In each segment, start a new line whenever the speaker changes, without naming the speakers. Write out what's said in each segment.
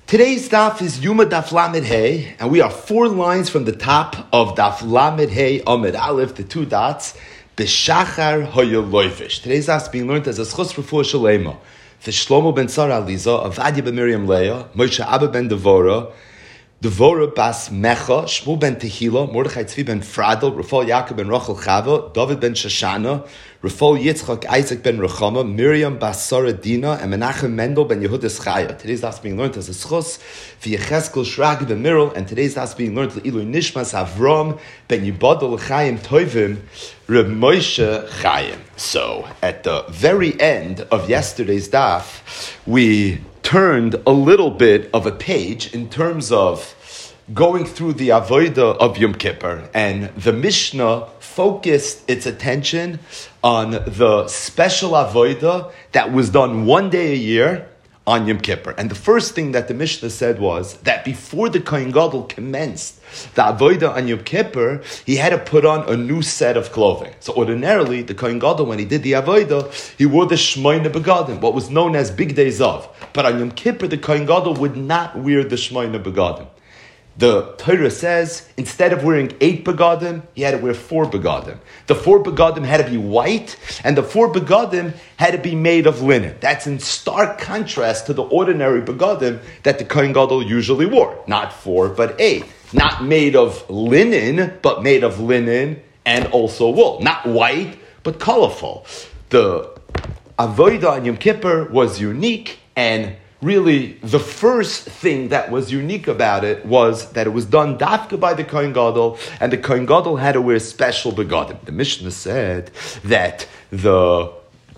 Today's daf is Yuma Daf Lamed Hey, and we are 4 lines from the top of Daf Lamed Hey Amid Aleph, the 2 dots, B'Shachar Hoyoloifish. Today's daf is being learned as a Schus Refuah Shalema. The Shlomo ben Tzara Aliza, Avadia ben Miriam Leah, Moshe Abba ben Devora, Devora bas Mecha, Shmuel ben Tehila, Mordechai Tzvi ben Fradel, Rafal Yaakov ben Rachel Chava, David ben Shoshana, Rafal Yitzchak Isaac ben Rechama, Miriam bas Sarah Dina, and Menachem Mendel ben Yehudas Chaya. Today's daf is being learned as a schus v'Yecheskel Shragi ben Mirel, and today's daf is being learned Le'ilu Nishmas Avram ben Yibadol Chaim Tovim Reb Moshe Chaim. So at the very end of yesterday's daf, we turned a little bit of a page in terms of going through the avodah of Yom Kippur, and the Mishnah focused its attention on the special avodah that was done one day a year on Yom Kippur. And the first thing that the Mishnah said was that before the Kohen Gadol commenced the avodah on Yom Kippur, he had to put on a new set of clothing. So ordinarily, the Kohen Gadol, when he did the avodah, he wore the Shmoyne Begadim, what was known as Big Day Zav. But on Yom Kippur, the Kohen Gadol would not wear the Shmoyne Begadim. The Torah says, instead of wearing 8 begadim, he had to wear 4 begadim. The 4 begadim had to be white, and the 4 begadim had to be made of linen. That's in stark contrast to the ordinary begadim that the Kohen Gadol usually wore. Not 4, but 8. Not made of linen, but made of linen and also wool. Not white, but colorful. The avodah on Yom Kippur was unique, and really, the first thing that was unique about it was that it was done dafka by the Kohen Gadol, and the Kohen Gadol had to wear special begadim. The Mishnah said that the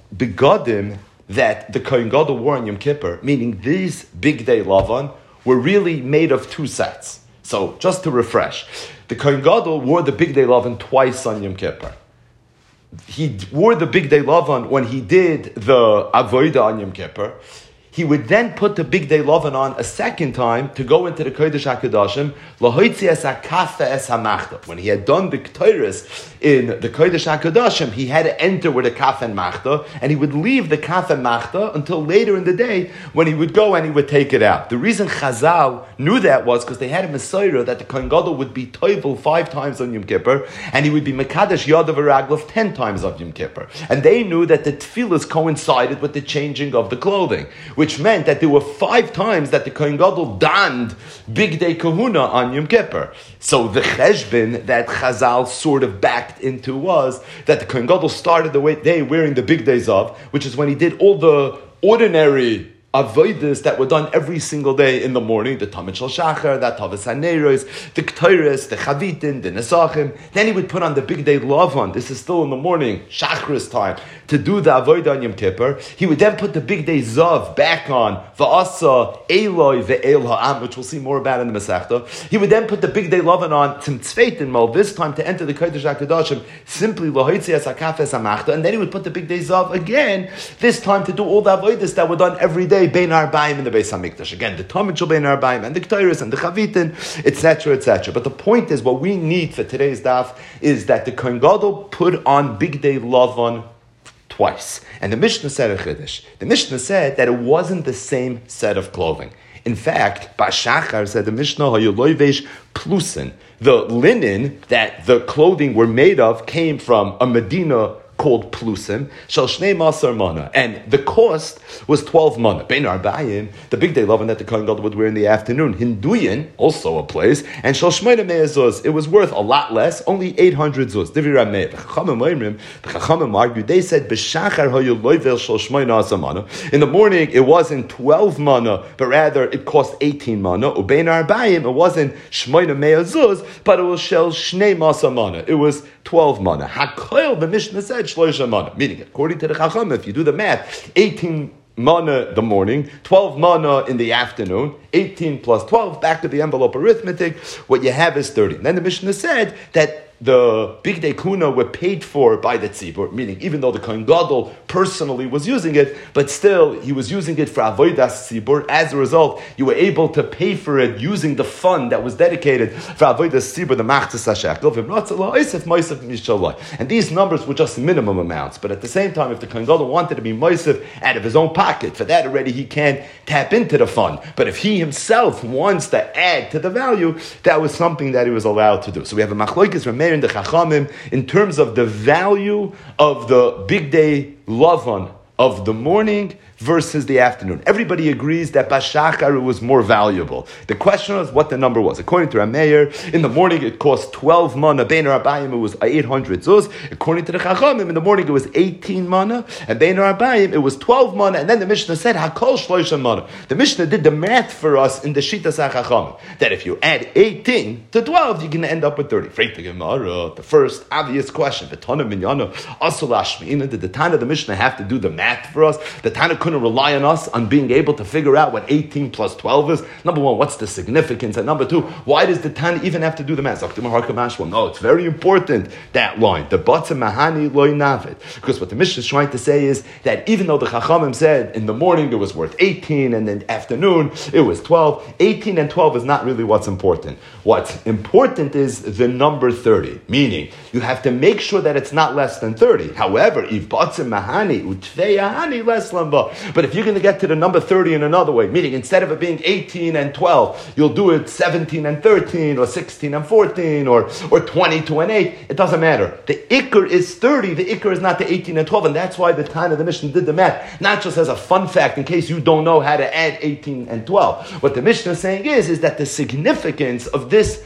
begadim that the Kohen Gadol wore on Yom Kippur, meaning these Big Day Lavan, were really made of 2 sets. So, just to refresh, the Kohen Gadol wore the Big Day Lavan twice on Yom Kippur. He wore the Big Day Lavan when he did the avodah on Yom Kippur. He would then put the Big Day Lavan on a second time to go into the Kodesh HaKadoshim, Lahoitzi es HaKafa es HaMachta. When he had done the Ketores in the Kodesh HaKadoshim, he had to enter with a Kaf and Machta, and he would leave the Kaf and Machta until later in the day when he would go and he would take it out. The reason Chazal knew that was because they had a Messiah that the Kohen Gadol would be Toivel 5 times on Yom Kippur, and he would be Mekadesh Yadav Araglov 10 times on Yom Kippur. And they knew that the Tefillas coincided with the changing of the clothing, which meant that there were 5 times that the Kohen Gadol donned Big Day Kahuna on Yom Kippur. So the cheshbon that Chazal sort of backed into was that the Kohen Gadol started the day wearing the Big Day Zav, which is when he did all the ordinary avodas that were done every single day in the morning, the Tamid Shal Shachar, the Tavas HaNeiros, the Ketores, the Chavitin, the Nesachim. Then he would put on the Big Day Lavan. This is still in the morning, Shachris time, to do the avodah on Yom Kippur. He would then put the Big Day Zav back on, Va'asa Eloi Ve'el Ha'am, which we'll see more about in the Masechta. He would then put the Big Day Lavan on, Tzimtzveitin Mal, this time to enter the Kodesh HaKadoshim, simply Lahoitzi Es HaKaf Es HaMachta, and then he would put the Big Day Zav again, this time to do all the avodas that were done every day, Bein Arbaim in the Beis Hamikdash. Again, the Tamid Shel Bein Arbaim and the Ketores and the Chavitin, etc., etc. But the point is, what we need for today's daf is that the Kohen Gadol put on Big Day Lavan twice. And the Mishnah said a Chiddush. The Mishnah said that it wasn't the same set of clothing. In fact, Bashachar said the Mishnah, Hayoloivesh Plusin. The linen that the clothing were made of came from a Medina called Plusim, Shal Shnei Masar Mana. And the cost was 12 mana. Bein Arbaim, the Big Day Lavan that the Kohen Gadol would wear in the afternoon. Hinduyin, also a place, and Shal Shmoyne Mea Zuz, it was worth a lot less, only 800 Zuz. Divi Rameh, the Chachamim argued, they said, B'shachar hayu loivel Shal Shmoyne Asar Mana. In the morning, it wasn't 12 mana, but rather it cost 18 mana. Ubein Arbaim, it wasn't Shmoyne Mea Zuz, but it was Shal Shnei Masar Mana. It was 12 mana. Hakoil, the Mishnah said, Shloisha mana. Meaning, according to the Chacham, if you do the math, 18 mana the morning, 12 mana in the afternoon, 18 plus 12, back to the envelope arithmetic, what you have is 30. And then the Mishnah said that the Big Day Kuna were paid for by the tzibur, meaning even though the Kohen Gadol personally was using it, but still he was using it for avodas tzibur. As a result, you were able to pay for it using the fund that was dedicated for avodas tzibur, the machzas hashekel. And these numbers were just minimum amounts. But at the same time, if the Kohen Gadol wanted to be moisef out of his own pocket, for that already he can't tap into the fund. But if he himself wants to add to the value, that was something that he was allowed to do. So we have a machlokes Rameir and the Chachamim in terms of the value of the Big Day Lavan of the morning versus the afternoon. Everybody agrees that Bashachar was more valuable. The question was what the number was. According to Rameir, in the morning it cost 12 mana. Bein Arbayim it was 800 zuz. According to the Chachamim, in the morning it was 18 mana. And Bein Arbayim it was 12 mana. And then the Mishnah said Hakol Shloisha mana. The Mishnah did the math for us in the Shitas HaChachamim that if you add 18 to 12, you're going to end up with 30. The first obvious question, did the Tana of the Mishnah have to do the math for us? The Tana couldn't rely on us on being able to figure out what 18 plus 12 is. Number one, what's the significance? And number two, why does the Tana even have to do the math? No, it's very important, that line. The Batza Mahani Loy Navid. Because what the Mishnah is trying to say is that even though the Chachamim said in the morning it was worth 18 and in the afternoon it was 12, 18 and 12 is not really what's important. What's important is the number 30. Meaning, you have to make sure that it's not less than 30. However, if Batza Mahani Utveyahani less lamba. But if you're going to get to the number 30 in another way, meaning instead of it being 18 and 12, you'll do it 17 and 13, or 16 and 14, or 22 and 8, it doesn't matter. The Iker is 30, the Iker is not the 18 and 12, and that's why the Tana of the Mishnah did the math. Not just as a fun fact in case you don't know how to add 18 and 12. What the Mishnah is saying is that the significance of this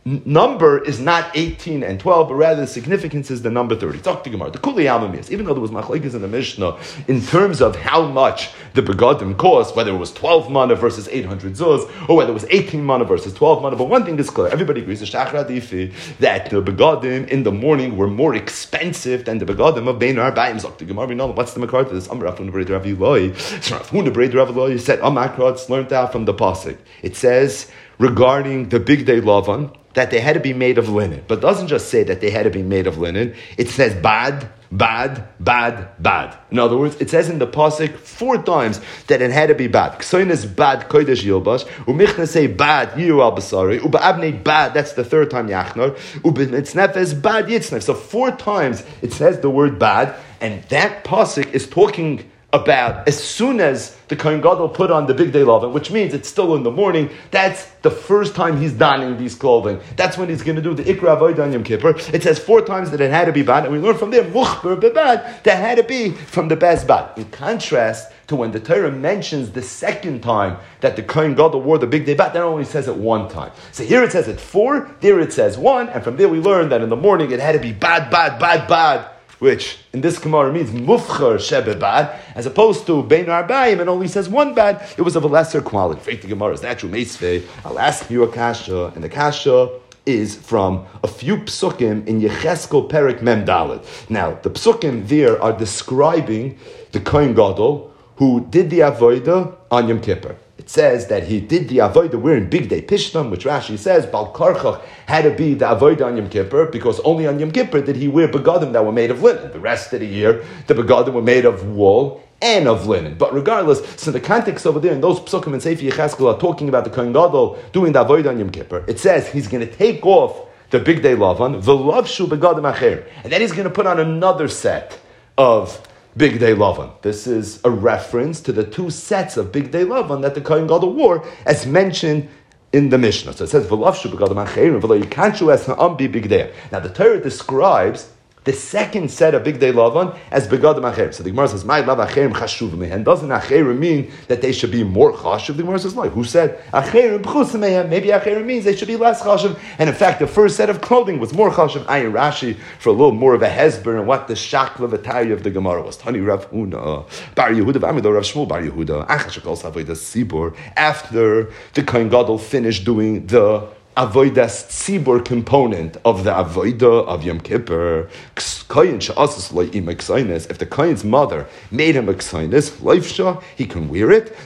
number is not 18 and 12, but rather the significance is the number 30. Talk to Gemara. The Kuli Almam is, even though there was machlokes in the Mishnah in terms of how much the begadim cost, whether it was 12 mana versus 800 zuz, or whether it was 18 mana versus 12 mana, but one thing is clear, everybody agrees, the Shachar Adifi, that the begadim in the morning were more expensive than the begadim of Bein Arbayim. Talk to Gemara. We know what's the makar to this. Amar Rav Huna B'rei Rav Eloi. So Rav Huna B'rei Rav Eloi said, Amakra, learned out from the pasuk. It says regarding the Big Day Lavan that they had to be made of linen. But it doesn't just say that they had to be made of linen. It says bad, bad, bad, bad. In other words, it says in the pasuk 4 times that it had to be bad. Ksoin is bad, kodesh yilbash. Umichna say bad, yiru al basari. Ubaabnei bad, that's the 3rd time yachnor. Ubitznef is bad, yitznef. So 4 times it says the word bad, and that pasuk is talking about as soon as the Kohen Gadol put on the Big Day Lavan, which means it's still in the morning, that's the first time he's donning these clothing. That's when he's going to do the Ikra Avodah on Yom Kippur. It says 4 times that it had to be bad, and we learn from there, Muchber bebad, that had to be from the best bad. In contrast to when the Torah mentions the 2nd time that the Kohen Gadol wore the Big Day bad, that only says it 1 time. So here it says it 4, there it says 1, and from there we learn that in the morning it had to be bad, bad, bad, bad, which in this Gemara means mufcher shebe bad, as opposed to bein arbayim, it only says 1 bad. It was of a lesser quality. Fake the Gemara is natural meisvei. I'll ask you a kasha, and the kasha is from a few psukim in Yecheskel Perek Mem Dalet. Now, the psukim there are describing the Kohen Gadol who did the avodah on Yom Kippur. It says that he did the avodah wearing Big Day Pishtam, which Rashi says Bal Karchach had to be the avodah on Yom Kippur because only on Yom Kippur did he wear begadim that were made of linen. The rest of the year, the begadim were made of wool and of linen. But regardless, so the context over there in those psukim and Sefer Yecheskel are talking about the Kohen Gadol doing the avodah on Yom Kippur. It says he's going to take off the Big Day Lavan, v'lavshu begadim acher, and then he's going to put on another set of Big Day Lavan. This is a reference to the 2 sets of Big Day Lavan that the Kohen Gadol wore, as mentioned in the Mishnah. So it says, "V'lavshu begadim acherim, v'lo yikanshu es ha'am bi Big Day." Now the Torah describes the 2nd set of Big Day Lavan as begadim acherim. So the Gemara says, "My lav acherim chashuv mehem." Doesn't acherim mean that they should be more chashuv? The Gemara says, "Like who said acherim b'chus mehem?" Maybe acherim means they should be less chashuv. And in fact, the first set of clothing was more chashuv. Ayin Rashi for a little more of a hesber and what the shakla v'tayya of the Gemara was. Tani Rav Huna Bar Yehuda v'Amido Rav Shmuel Bar Yehuda Achashakol Savodas Sibor. After the Kohen Gadol finished doing the Avodas Tzibur component of the Avodah of Yom Kippur, if the Kohen's mother made him a ksainis, leifsha, he can wear it.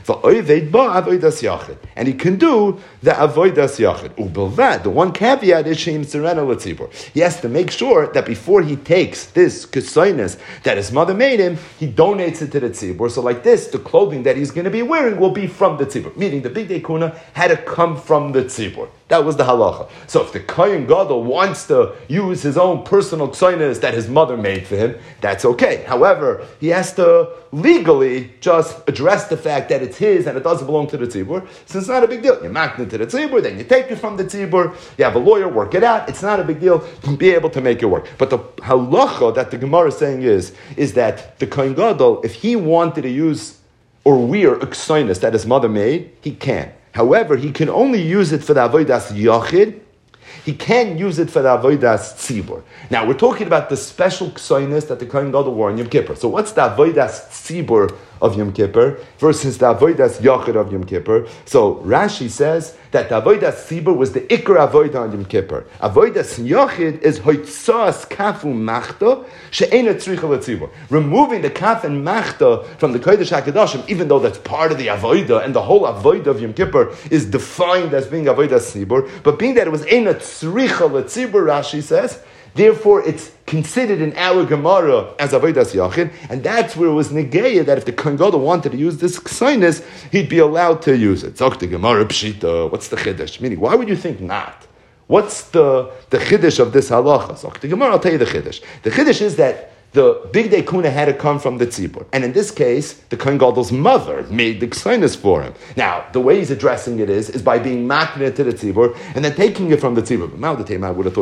And he can do the avodas yachid. Ubelvad, the one caveat is sheim serena letzibur. He has to make sure that before he takes this ksainis that his mother made him, he donates it to the tzibur. So like this, the clothing that he's going to be wearing will be from the tzibur. Meaning the big day kuna had to come from the tzibur. That was the halacha. So if the Kohen Gadol wants to use his own personal ksainis that his mother made for him, that's okay. However, he has to legally just address the fact that it's his and it doesn't belong to the tzibur. So it's not a big deal. You makna it to the tzibur, then you take it from the tzibur, you have a lawyer work it out. It's not a big deal. You'll be able to make it work. But the halacha that the Gemara is saying is that the Kohen Gadol, if he wanted to use or wear a ksainis that his mother made, he can. However, he can only use it for the avodas yachid. He can't use it for the avodas tzibur. Now, we're talking about the special ksainis that the Kohen Gadol wore on Yom Kippur. So what's the avodas tzibur of Yom Kippur versus the avodas yachid of Yom Kippur? So Rashi says that the avodas tzibur was the ikar avodah on Yom Kippur. Avodas yachid is hoitzas kafu machta she'ena tzricha letzibur. Removing the kaf and machta from the kodesh hakadoshim, even though that's part of the avodah and the whole avodah of Yom Kippur is defined as being avodas tzibur, but being that it was ena tzricha letzibur, Rashi says, therefore, it's considered in our Gemara as avodas yachid, and that's where it was negeya that if the Kohen Gadol wanted to use this ksainis, he'd be allowed to use it. Zok the Gemara pshita. What's the chiddush? Meaning, why would you think not? What's the chiddush of this halacha? Zok the Gemara. I'll tell you the chiddush. The chiddush is that the big day kuna had to come from the tzibur, and in this case, the Kohen Gadol's mother made the ksainis for him. Now, the way he's addressing it is by being makneh to the tzibur and then taking it from the tzibur. I would have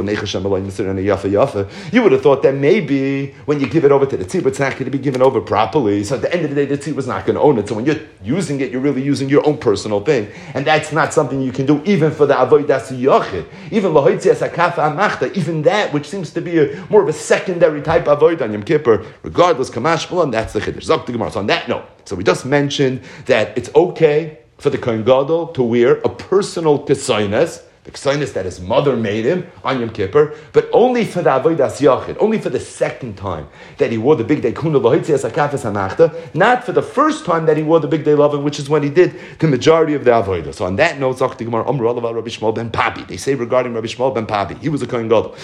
thought you would have thought that maybe when you give it over to the tzibur, it's not going to be given over properly. So at the end of the day, the tzibur is not going to own it. So when you're using it, you're really using your own personal thing, and that's not something you can do even for the avodas yachid, even lahoitzias hakafa amachta, even that which seems to be more of a secondary type of avodah on Yom Kippur, regardless, Kamash Malan, that's the Chiddush. Zok the Gemara. So on that note, so we just mentioned that it's okay for the Kohen Gadol to wear a personal ksainis, the ksainis that his mother made him on Yom Kippur, but only for the avodas yachid, only for the second time that he wore the big day kuna lahitzias hakafes hamachta, not for the first time that he wore the big day lovin, which is when he did the majority of the avodah. So on that note, Zok the Gemara, Amru Alav Rabbi Shmuel ben Papi. They say regarding Rabbi Shmuel ben Papi, he was a Kohen Gadol.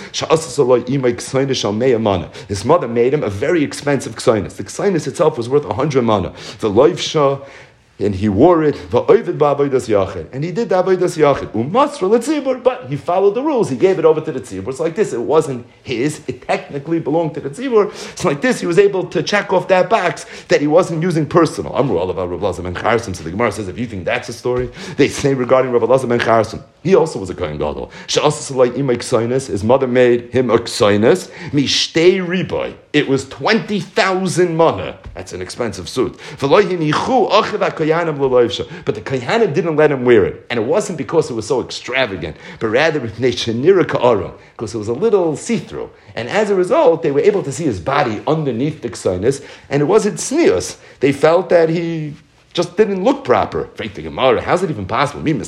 His mother made him a very expensive ksainis. The ksainis itself was worth 100 mana. The loif shah, and he wore it, and he did the avodas yachid, but he followed the rules. He gave it over to the tzibur. It's like this. It wasn't his. It technically belonged to the tzibur. So like this, he was able to check off that box that he wasn't using personal. Amru Alav Rav Elazar ben Charson. So the Gemara says, if you think that's a story, they say regarding Rav Elazar ben Charson, he also was a Kohen Gadol. His mother made him a ksainis. Mishtei riboy. It was 20,000 mana. That's an expensive suit. But the Kohanim didn't let him wear it. And it wasn't because it was so extravagant, but rather because it was a little see-through. And as a result, they were able to see his body underneath the ksainis, and it wasn't sneos. They felt that he just didn't look proper. How's it even possible? The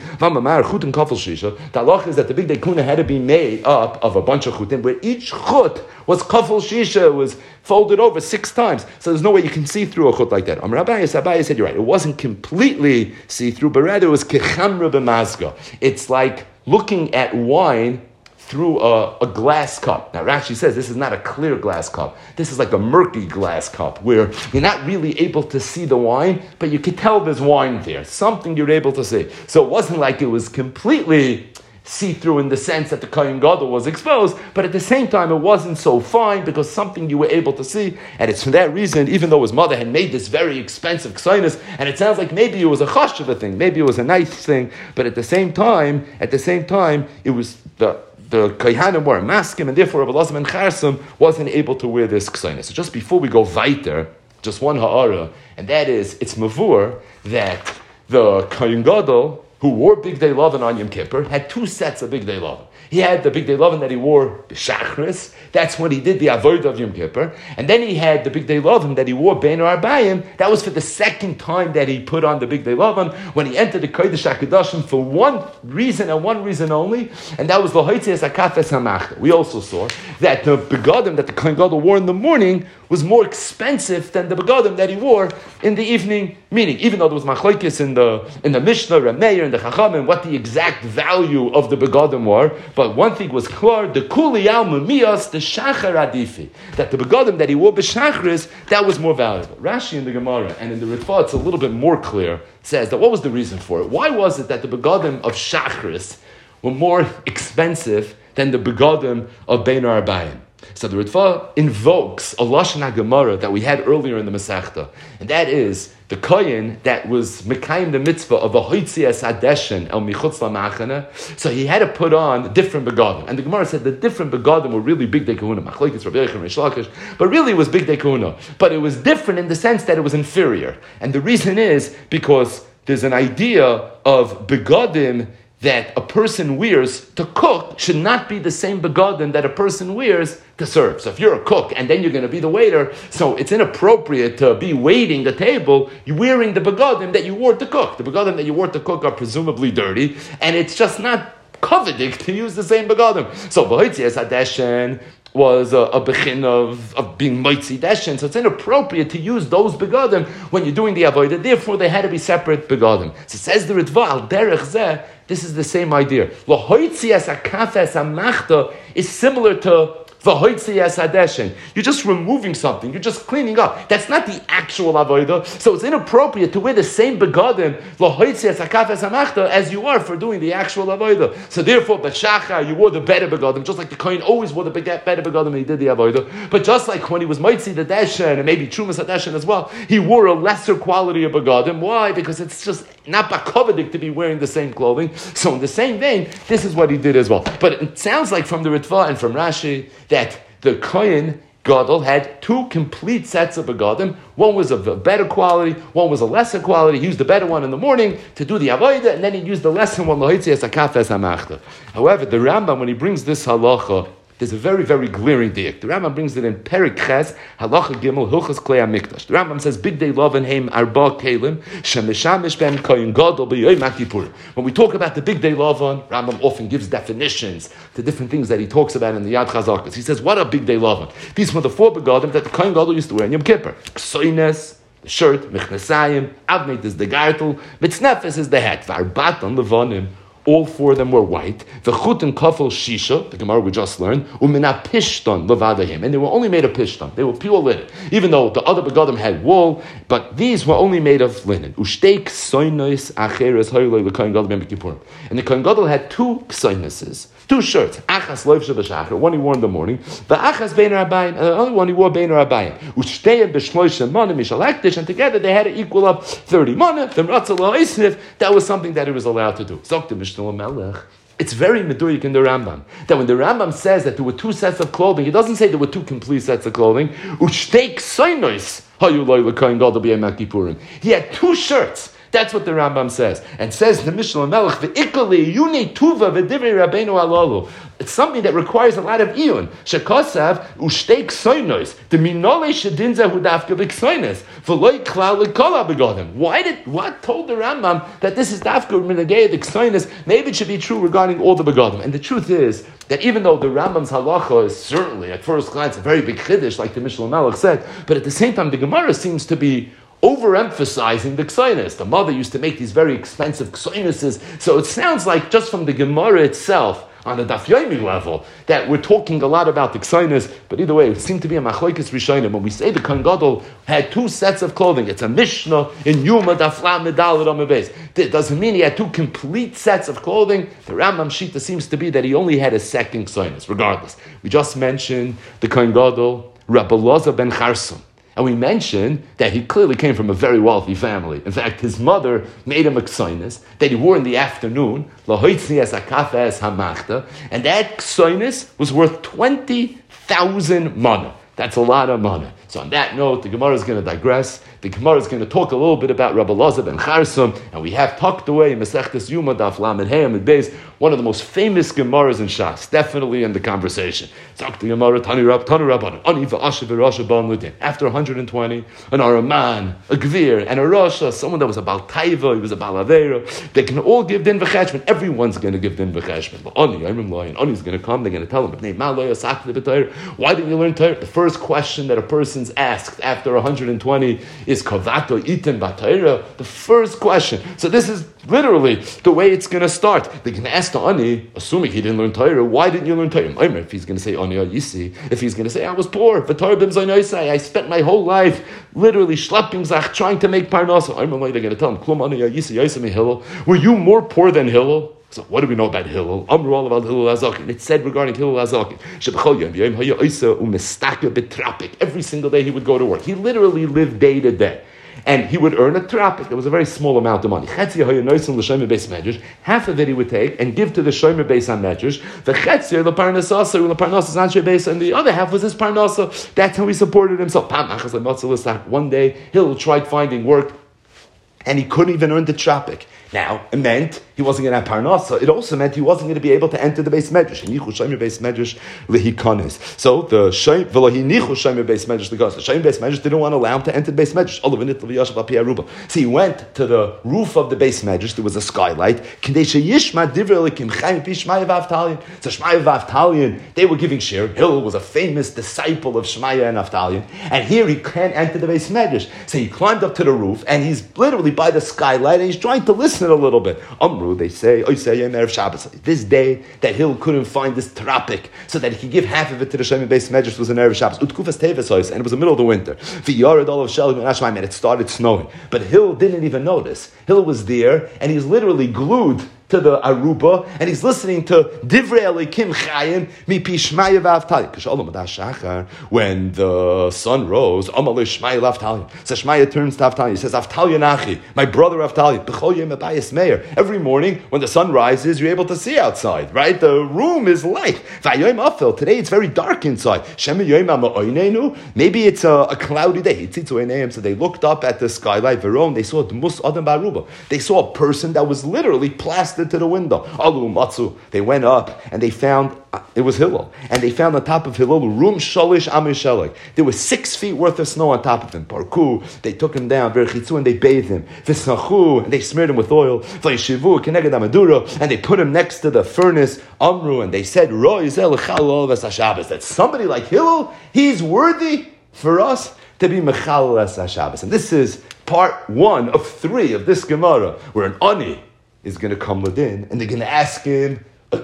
halach is that the big day kuna had to be made up of a bunch of chutim, where each chut was kafel shisha, was folded over 6 times. So there's no way you can see through a chut like that. Abaye said, you're right. It wasn't completely see-through, but rather it was kechamra b'mazga. It's like looking at wine through a glass cup. Now Rashi says this is not a clear glass cup. This is like a murky glass cup where you're not really able to see the wine, but you can tell there's wine there. Something you're able to see. So it wasn't like it was completely see-through in the sense that the Kohen Gadol was exposed, but at the same time it wasn't so fine because something you were able to see, and it's for that reason, even though his mother had made this very expensive ksainis, and it sounds like maybe it was a chashuva thing, maybe it was a nice thing, but at the same time, it was the Kohanim were maskim, and therefore Rabbi Elazar ben Charson wasn't able to wear this ksainis. So just before we go weiter, just one ha'ara, and that is, it's mavur that the Kohen Gadol who wore Bigdei Lavan on Yom Kippur had two sets of Bigdei Lavan. He had the Bigdei Lavan that he wore b'Shachris. That's when he did the Avodah of Yom Kippur. And then he had the Bigdei Lavan that he wore Bein Arbayim. That was for the second time that he put on the Bigdei Lavan when he entered the Kodesh HaKadoshim for one reason and one reason only, and that was L'Hoitzias HaKafes HaMachta. We also saw that the begadim that the Kohen Gadol wore in the morning was more expensive than the begadim that he wore in the evening. Meaning, even though there was machlokes in the Mishnah, Rameir, and the Chachamim, what the exact value of the begadim were, but one thing was clear: the Kuli Al Mamias, the Shachar Adifi, that the begadim that he wore b'Shachris, that was more valuable. Rashi in the Gemara and in the Ritva, it's a little bit more clear. Says that what was the reason for it? Why was it that the begadim of Shachris were more expensive than the begadim of Bein Arbayim? So the Ritva invokes a Lashon HaGemara that we had earlier in the Masechta, and that is the Kohen that was Mekayim the mitzvah of a Hoitzias Hadeshen El Michutz LaMachana, so he had to put on different begadim. And the Gemara said the different begadim were really Bigdei Kahuna, Machlokes, Rabbi Yechon, Reish Lakish, but really it was Bigdei Kahuna. But it was different in the sense that it was inferior. And the reason is because there's an idea of begadim that a person wears to cook should not be the same begadim that a person wears to serve. So if you're a cook and then you're going to be the waiter, so it's inappropriate to be waiting the table, you're wearing the begadim that you wore to cook. The begadim that you wore to cook are presumably dirty, and it's just not coveted to use the same begadim. So V'hoitzias Hadeshen was a bechin of being Moitzi Deshen, so it's inappropriate to use those begadim when you're doing the avodah. Therefore, they had to be separate begadim. So it says the Ritva, al derech zeh, this is the same idea. L'hoitzias hakafes hamachta is similar to V'hoitzias hadeshen. You're just removing something. You're just cleaning up. That's not the actual avodah. So it's inappropriate to wear the same begadim l'hoitzias hakafes hamachta as you are for doing the actual avodah. So therefore, b'shachar you wore the better begadim, just like the kohen always wore the better begadim when he did the avodah. But just like when he was moitzi the deshen and maybe trumas hadeshen as well, he wore a lesser quality of begadim. Why? Because it's just not bakovedik to be wearing the same clothing. So in the same vein, this is what he did as well. But it sounds like from the Ritva and from Rashi that the Kohen Gadol had two complete sets of begadim. One was of a better quality, one was a lesser quality. He used the better one in the morning to do the avodah, and then he used the lesser one, l'hoitzias hakafes hamachta. However, the Rambam, when he brings this halacha, there's a very, very glaring diak. The Rambam brings it in Perik Ches, Halacha Gimel, Hilchos Klei HaMikdash. The Rambam says, Bigdei Lavan Heim Arba Kelim, Shemeshamish Ben Kohen Gadol B'Yom HaKippurim. When we talk about the Bigdei Lavan, Rambam often gives definitions to different things that he talks about in the Yad Chazakas. He says, what are Bigdei Lavan? These were the four begadim that the Kohen Gadol used to wear in Yom Kippur. Ksoines, the shirt, Mechnesayim, Avneit is the gartel, Mitznefes is the hat, Varbatan Levanim. All four of them were white. The chut and kafel shisha, the Gemara we just learned, umina pishton levadahim, and they were only made of pishton. They were pure linen, even though the other begadim had wool, but these were only made of linen. Ushtek soinos acheres hayloi lekohen gadol ben kippurim, and the kohen gadol had two ksoinuses. Two shirts. Achas loiv shebashachar. One he wore in the morning. The achas bein arbayim. And the other one he wore bein arbayim. Ushteyem b'shloishem mana mishalakdish. And together they had to equal up 30 mana. The ratzah la'isnif. That was something that he was allowed to do. Zok Mishnah Melech. It's very meduyik in the Rambam that when the Rambam says that there were two sets of clothing, he doesn't say there were two complete sets of clothing. Ushtei ksoinos hayuloi l'kohen gadol b'yom kippurim. He had two shirts. That's what the Rambam says. And says the Mishnah Melech, V'ikali yune tuva v'divrei Rabbeinu alalu. It's something that requires a lot of iyun. Shekosav ushtei ksoinos. The minole shedinza hudafka v'ksoinos. V'loi klal l'kol begadim. What told the Rambam that this is dafka minagei the ksoinos? Maybe it should be true regarding all the begadim. And the truth is that even though the Rambam's halacha is certainly at first glance a very big chiddush, like the Mishnah Melech said, but at the same time the Gemara seems to be overemphasizing the ksoinos. The mother used to make these very expensive ksoinuses. So it sounds like just from the Gemara itself, on the Daf Yomi level, that we're talking a lot about the ksoinos. But either way, it seemed to be a machlokes rishonim. When we say the Kohen Gadol had two sets of clothing, it's a Mishnah in Yuma Daf Lamed Daled Amud Beis. It doesn't mean he had two complete sets of clothing. The Rambam Shita seems to be that he only had a second ksoinos. Regardless, we just mentioned the Kohen Gadol, Rabbi Loza ben Charson. And we mentioned that he clearly came from a very wealthy family. In fact, his mother made him a ksoinos that he wore in the afternoon, lahoitzias hakafes hamachta, and that ksoinos was worth 20,000 mana. That's a lot of mana. So on that note, the Gemara is going to digress. The Gemara is going to talk a little bit about Rabbi Elazar ben Charsum, and we have tucked away in Masechtas Yuma Daf Lamed Hey Amud Beis, one of the most famous Gemaras in Shas, definitely in the conversation. After 120, an Araman, a Gvir, and a Rasha, someone that was a Bal Taiva, he was a Bal Aveira, they can all give din v'cheshbon. Everyone's going to give din v'cheshbon. But Ani's going to come, they're going to tell him, why didn't you learn Torah? The first question that a person's asked after 120 is Kavato Iten B'Torah. The first question. So this is literally the way it's going to start. They're going to ask the Ani, assuming he didn't learn Torah, why didn't you learn Torah? If he's going to say Ani Yisi, if he's going to say I was poor, I spent my whole life literally schlepping zach, trying to make parnasa. They're going to tell him, were you more poor than Hillel? So what do we know about Hillel? Amru all about Hillel Hazakin. It said regarding Hillel Hazakin, every single day he would go to work. He literally lived day to day. And he would earn a trapik. It was a very small amount of money. Half of it he would take and give to the shomer beis on medrash. And the other half was his parnasa. That's how he supported himself. One day, Hillel tried finding work, and he couldn't even earn the trapik. Now, it meant he wasn't going to have parnasa. It also meant he wasn't going to be able to enter the base medrash. So the shomer base medrash, the shomer base medrash didn't want to allow him to enter the base medrash. So he went to the roof of the base medrash. There was a skylight. So Shmaya v'Avtalion, they were giving shir. Hillel was a famous disciple of Shmaya and Avtalion, and here he can't enter the base medrash. So he climbed up to the roof, and he's literally by the skylight, and he's trying to listen a little bit. They say, this day that Hillel couldn't find this trapik so that he could give half of it to the Shomer Beis Medrash was an Erev Shabbos. And it was the middle of the winter. And it started snowing. But Hillel didn't even notice. Hillel was there, and he's literally glued to the Aruba, and he's listening to Divrei Elokim Chayim Mipi Shmaya v'Avtalion. When the sun rose, Amalei Shmaya v'Avtalion. So Shmaya turns to Avtalion. He says, Avtalion Achi, my brother Avtalion. B'chol yom abayis meir. Every morning when the sun rises, you're able to see outside, right? The room is light. V'ayom afil. Today it's very dark inside. Maybe it's a cloudy day. So they looked up at the skylight. They saw Dmus Adam Baruba. They saw a person that was literally plastered to the window. Alu matzu. They went up and they found it was Hillel, and they found on top of Hillel room shalish amishelik. There was 6 feet worth of snow on top of him. Parku. They took him down. Verchitzu, and they bathed him. V'snachu, and they smeared him with oil. V'yishivu keneged amadura, and they put him next to the furnace. Amru, and they said, Roizel chalol v'sashabes. That somebody like Hillel, he's worthy for us to be mechalel v'sashabes. And this is part 1 of 3 of this Gemara, where an ani is going to come within, and they're going to ask him, so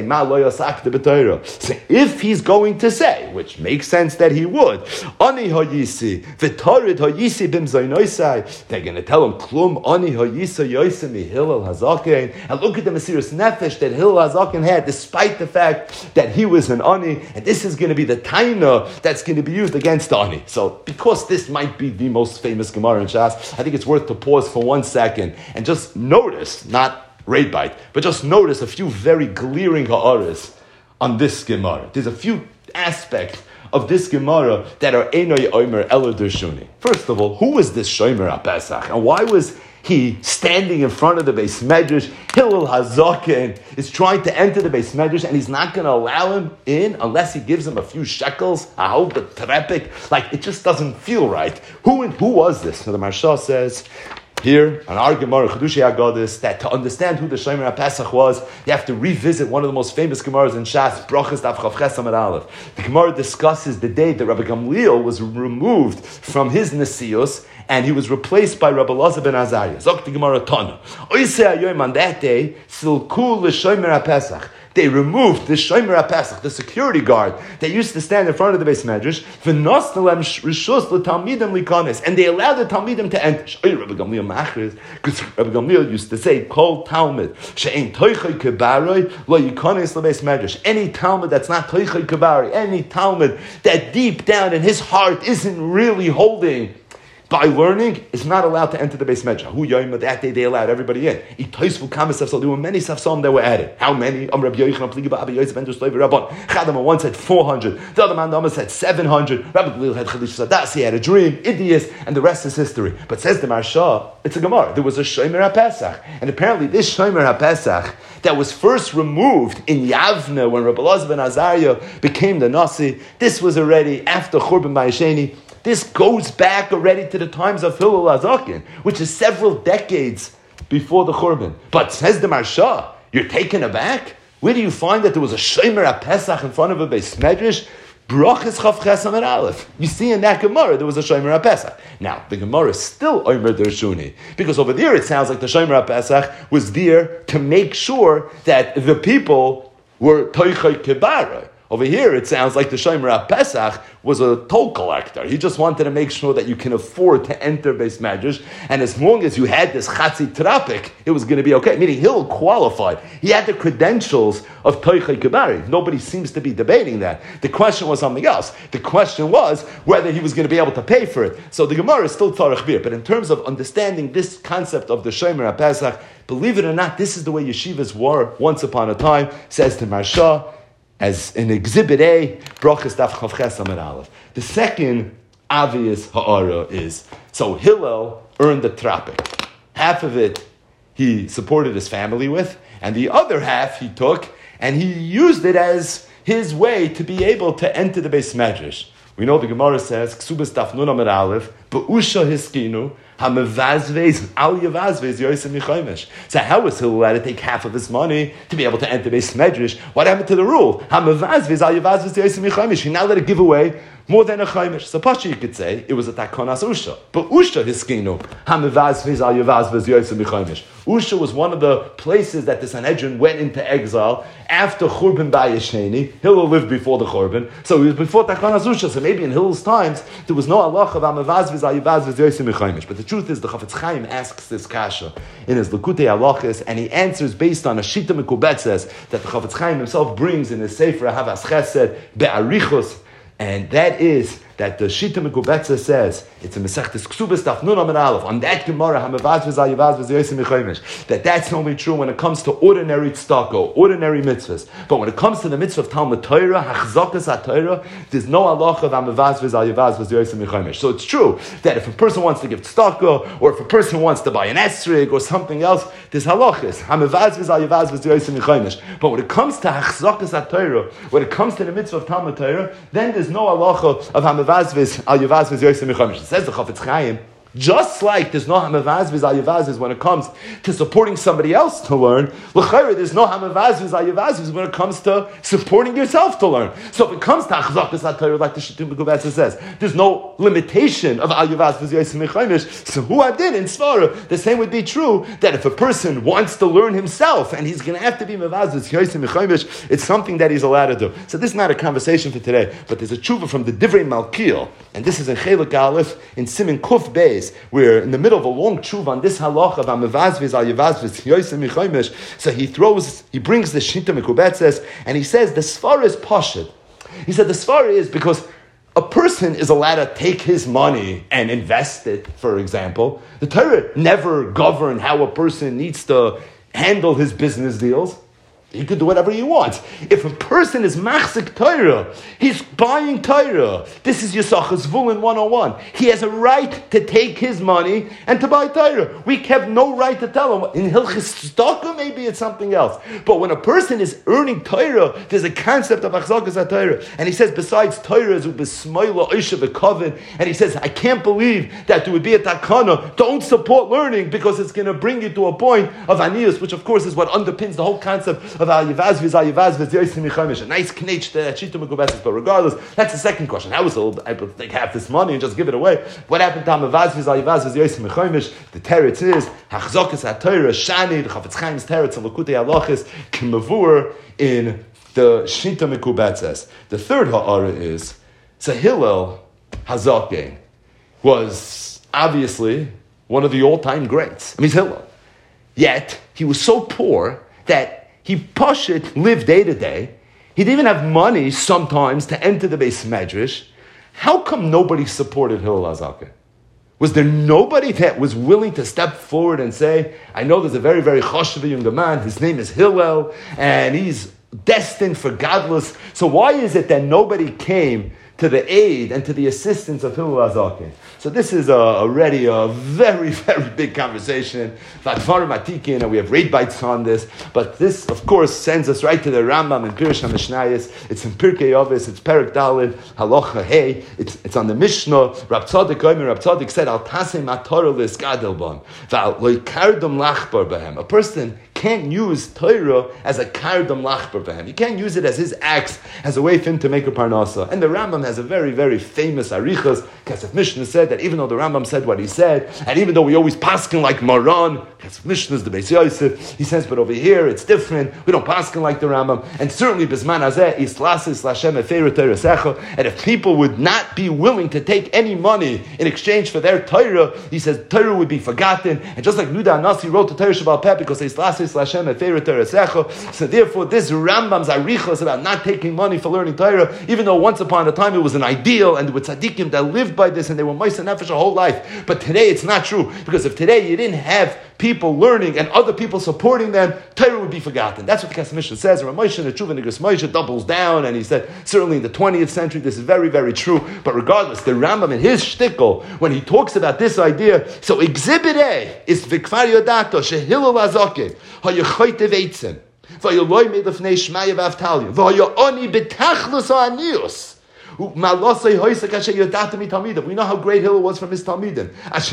if he's going to say, which makes sense that he would, Ani hayisi, v'tarid hayisi bim zaynoisai, they're going to tell him, Klum ani hayisa yoisa mi Hillel Hazaken, and look at the Mesiras Nefesh that Hillel Hazaken had, despite the fact that he was an Ani, and this is going to be the taina that's going to be used against the Ani. So, because this might be the most famous Gemara in Shas, I think it's worth to pause for 1 second and just notice, not raid bite, but just notice a few very glaring ha'aris on this Gemara. There's a few aspects of this Gemara that are Einoi Omer Ela Dershuni. First of all, who was this Shomer HaPesach? And why was he standing in front of the Beis Medrash? Hillel Hazaken is trying to enter the Beis Medrash, and he's not going to allow him in unless he gives him a few shekels. I hope the trepik. Like, it just doesn't feel right. Who was this? So the Maharsha says here, on our Gemara, Chedushi Agadis, that to understand who the Shomer HaPesach was, you have to revisit one of the most famous Gemaras in Shas, Brachas Daf Chav Ches Amud Aleph. The Gemara discusses the day that Rabbi Gamliel was removed from his Nesius, and he was replaced by Rabbi Elazar ben Azariah. Zok the Gemara Tana. Oisei Hayoim, on that day, Silku l'Shomer HaPesach. They removed the Shomer HaPesach, the security guard that used to stand in front of the Beis Medrash, and they allowed the Talmidim to enter. Rabbi Gamliel Machriz, because Rabbi Gamliel used to say, Kol Talmud, she'ein toichay kebaroi, lo yikones lebeis Medrash. Any Talmud that's not toichay kebari, any Talmud that deep down in his heart isn't really holding by learning, is not allowed to enter the Beis Medrash. Hu Yoyim, that day they allowed everybody in. There were many Safsalim that were added. How many? Chadama once had 400. The other man said 700. Rabbi Glil had Chalish Sadas. He had a dream, Idias, and the rest is history. But says the Marsha, it's a Gemara. There was a Shomer HaPesach. And apparently this Shomer HaPesach that was first removed in Yavne when Rabbi Elazar ben Azariah became the Nasi, this was already after Churban Bayesheni. This goes back already to the times of Hillel HaZaken, which is several decades before the Churban. But says the Marsha, you're taken aback? Where do you find that there was a Shomer HaPesach in front of a Beis Medrash? Brachas Chav Ches Amud Aleph. You see in that Gemara there was a Shomer HaPesach. Now, the Gemara is still Omer Dershuni, because over there it sounds like the Shomer HaPesach was there to make sure that the people were Toichai Kibara. Over here, it sounds like the Shomer HaPesach was a toll collector. He just wanted to make sure that you can afford to enter Beis Medrash, and as long as you had this Chatzi Trapik, it was going to be okay. Meaning, Hillel qualified. He had the credentials of Toichai Kibari. Nobody seems to be debating that. The question was something else. The question was whether he was going to be able to pay for it. So the Gemara is still Tzarech Bir. But in terms of understanding this concept of the Shomer HaPesach, believe it or not, this is the way yeshivas were once upon a time, says to Marsha, as in Exhibit A, Brachas Daf Chav Ches Amud Aleph. The second obvious ha'ara is, so Hillel earned the trapik. Half of it he supported his family with, and the other half he took, and he used it as his way to be able to enter the Beis Medrash. We know the Gemara says, Ksubas Daf Nun Amud Aleph, Be'usha Hiskinu, HaMevazvez Al Yevazvez Yosim Michaimesh. So how was Hillel allowed to take half of his money to be able to enter Beis Medrash? What happened to the rule? HaMevazvez Al Yevazvez Yosim Michaimesh. He now let it give away more than a chaimesh. So Pasha, you could say it was a takonas Usha. But Usha hiskinu hamevazvez al yevazvez yoysim michaimesh. Usha was one of the places that the Sanhedrin went into exile after Churban Bayesheni. Hillel lived before the Churban, so he was before takonas Usha. So maybe in Hillel's times there was no halacha of hamevazvez al yevazvez yoysim michaimesh. But the truth is, the Chafetz Chaim asks this kasha in his Likutei Halachos, and he answers based on a shita mekubetzes that the Chafetz Chaim himself brings in his Sefer Havas Chesed Be'arichos. And that is that the Shita Mekubetza says, it's a Mesechtes Ksubas Daf Nun Amud Aleph, on that Gemara, HaMevazvez Al Yevazvez Yosim Michaimesh, that that's only true when it comes to ordinary tzedakah, ordinary mitzvahs. But when it comes to the mitzvah of Talmud Torah, Hachzakas HaTorah, there's no halacha of HaMevazvez Al Yevazvez Yosim Michaimesh. So it's true that if a person wants to give tzedakah, or if a person wants to buy an esrig or something else, there's halachas, HaMevazvez Al Yevazvez Yosim Michaimesh. But when it comes to Hachzakas HaTorah, when it comes to the mitzvah of Talmud Torah, then there's no halacha of HaMevazvez Al Yevazvez Yosim Michaimesh. It says the Chafetz Chaim, just like there's no hamavazviz al yevazviz when it comes to supporting somebody else to learn, l'chayre there's no hamavazviz al yevazviz when it comes to supporting yourself to learn. So if it comes to achzakas HaTorah, like the Shittim Mekubetza says, there's no limitation of al yevazviz yosim michaimesh. So who I did in Svara, the same would be true that if a person wants to learn himself and he's going to have to be mevazviz yosim michaimesh, it's something that he's allowed to do. So this is not a conversation for today, but there's a tshuva from the Divrei Malkiel, and this is in Chelik Aleph in Siman Kuf Beis. We're in the middle of a long tshuva on this halacha of Amevazviz al Yevazviz Yosim Michaimesh. So he brings the Shita Mekubetzes, and he says the Svara is Pashid. He said the Svara is because a person is allowed to take his money and invest it, for example. The Torah never governed how a person needs to handle his business deals. He could do whatever he wants. If a person is machzik Torah, he's buying Torah. This is Yisachar Zvulun 101. He has a right to take his money and to buy Torah. We have no right to tell him. In Hilchis Tzedakah, maybe it's something else. But when a person is earning Torah, there's a concept of Achzakas HaTorah. And he says, besides Torah, is Ubesmoila Oisha V'Kovin. And he says, I can't believe that there would be a takana. Don't support learning because it's going to bring you to a point of Anius, which of course is what underpins the whole concept of Al Yevazviz, Yosim Michaimesh. A nice knetch to Shita Mekubetzes. But regardless, that's the second question. How was able to take half this money and just give it away? What happened to Amevazviz, Al Yevazviz, Yosim Michaimesh? The teretz is Hachzakas HaTorah, Shani, the Chafetz Chaim's teretz, and Likutei Halachos, Kimavur in the Shita Mekubetzes. The third ha'ara is, so Hillel Hazake was obviously one of the all-time greats. I mean, Hillel. Yet, he was so poor that he pashit lived day to day. He didn't even have money sometimes to enter the Beis Medrash. How come nobody supported Hillel Hazake? Was there nobody that was willing to step forward and say, I know there's a very, very chashuv young man, his name is Hillel, and he's destined for godless. So why is it that nobody came to the aid and to the assistance of Hillel HaZaken? So this is already a very, very big conversation. And we have rate bites on this. But this, of course, sends us right to the Rambam in Pirush HaMishnayos. It's in Pirkei Avos. It's Perek Daled, Halacha Hey. It's on the Mishnah. Rab Tzaddik said, Al tasem atorah l'isgadel bam. V'al lo yikardom lachbar b'hem. A person can't use Torah as a kardam lachbar b'hem. You can't use it as his axe, as a way for him to make a parnasa. And the Rambam has a very, very famous arichas. Kesef Mishnah said that even though the Rambam said what he said, and even though we always paskin like Maran, Kesef Mishnah is the Beis Yosef, he says, but over here it's different. We don't paskin like the Rambam. And certainly Bisman Hazeh islasis lashem efeiru Torah secha. And if people would not be willing to take any money in exchange for their Torah, he says Torah would be forgotten. And just like Nuda Nasi wrote the Torah Shabbat Peh because islasis lashem efeiru Torah secha. So therefore, this Rambam's arichas about not taking money for learning Torah, even though once upon a time it was an ideal, and there were tzaddikim that lived by this, and they were Ma'aseh Nefesh a whole life. But today it's not true, because if today you didn't have people learning and other people supporting them, Torah would be forgotten. That's what the Kesef Mishnah says. Ramosha Nechuva Nigras Moshe doubles down, and he said certainly in the 20th century this is very, very true. But regardless, the Rambam in his shtickle, when he talks about this idea, so Exhibit A is Vikfar Yodato Shehilul Hazaken Hayachoyte Veitzim Vayoloi Medlefnei Shmaya Vavtalia Vayoni Betachlus Anius. We know how great Hillel was from his Talmidim.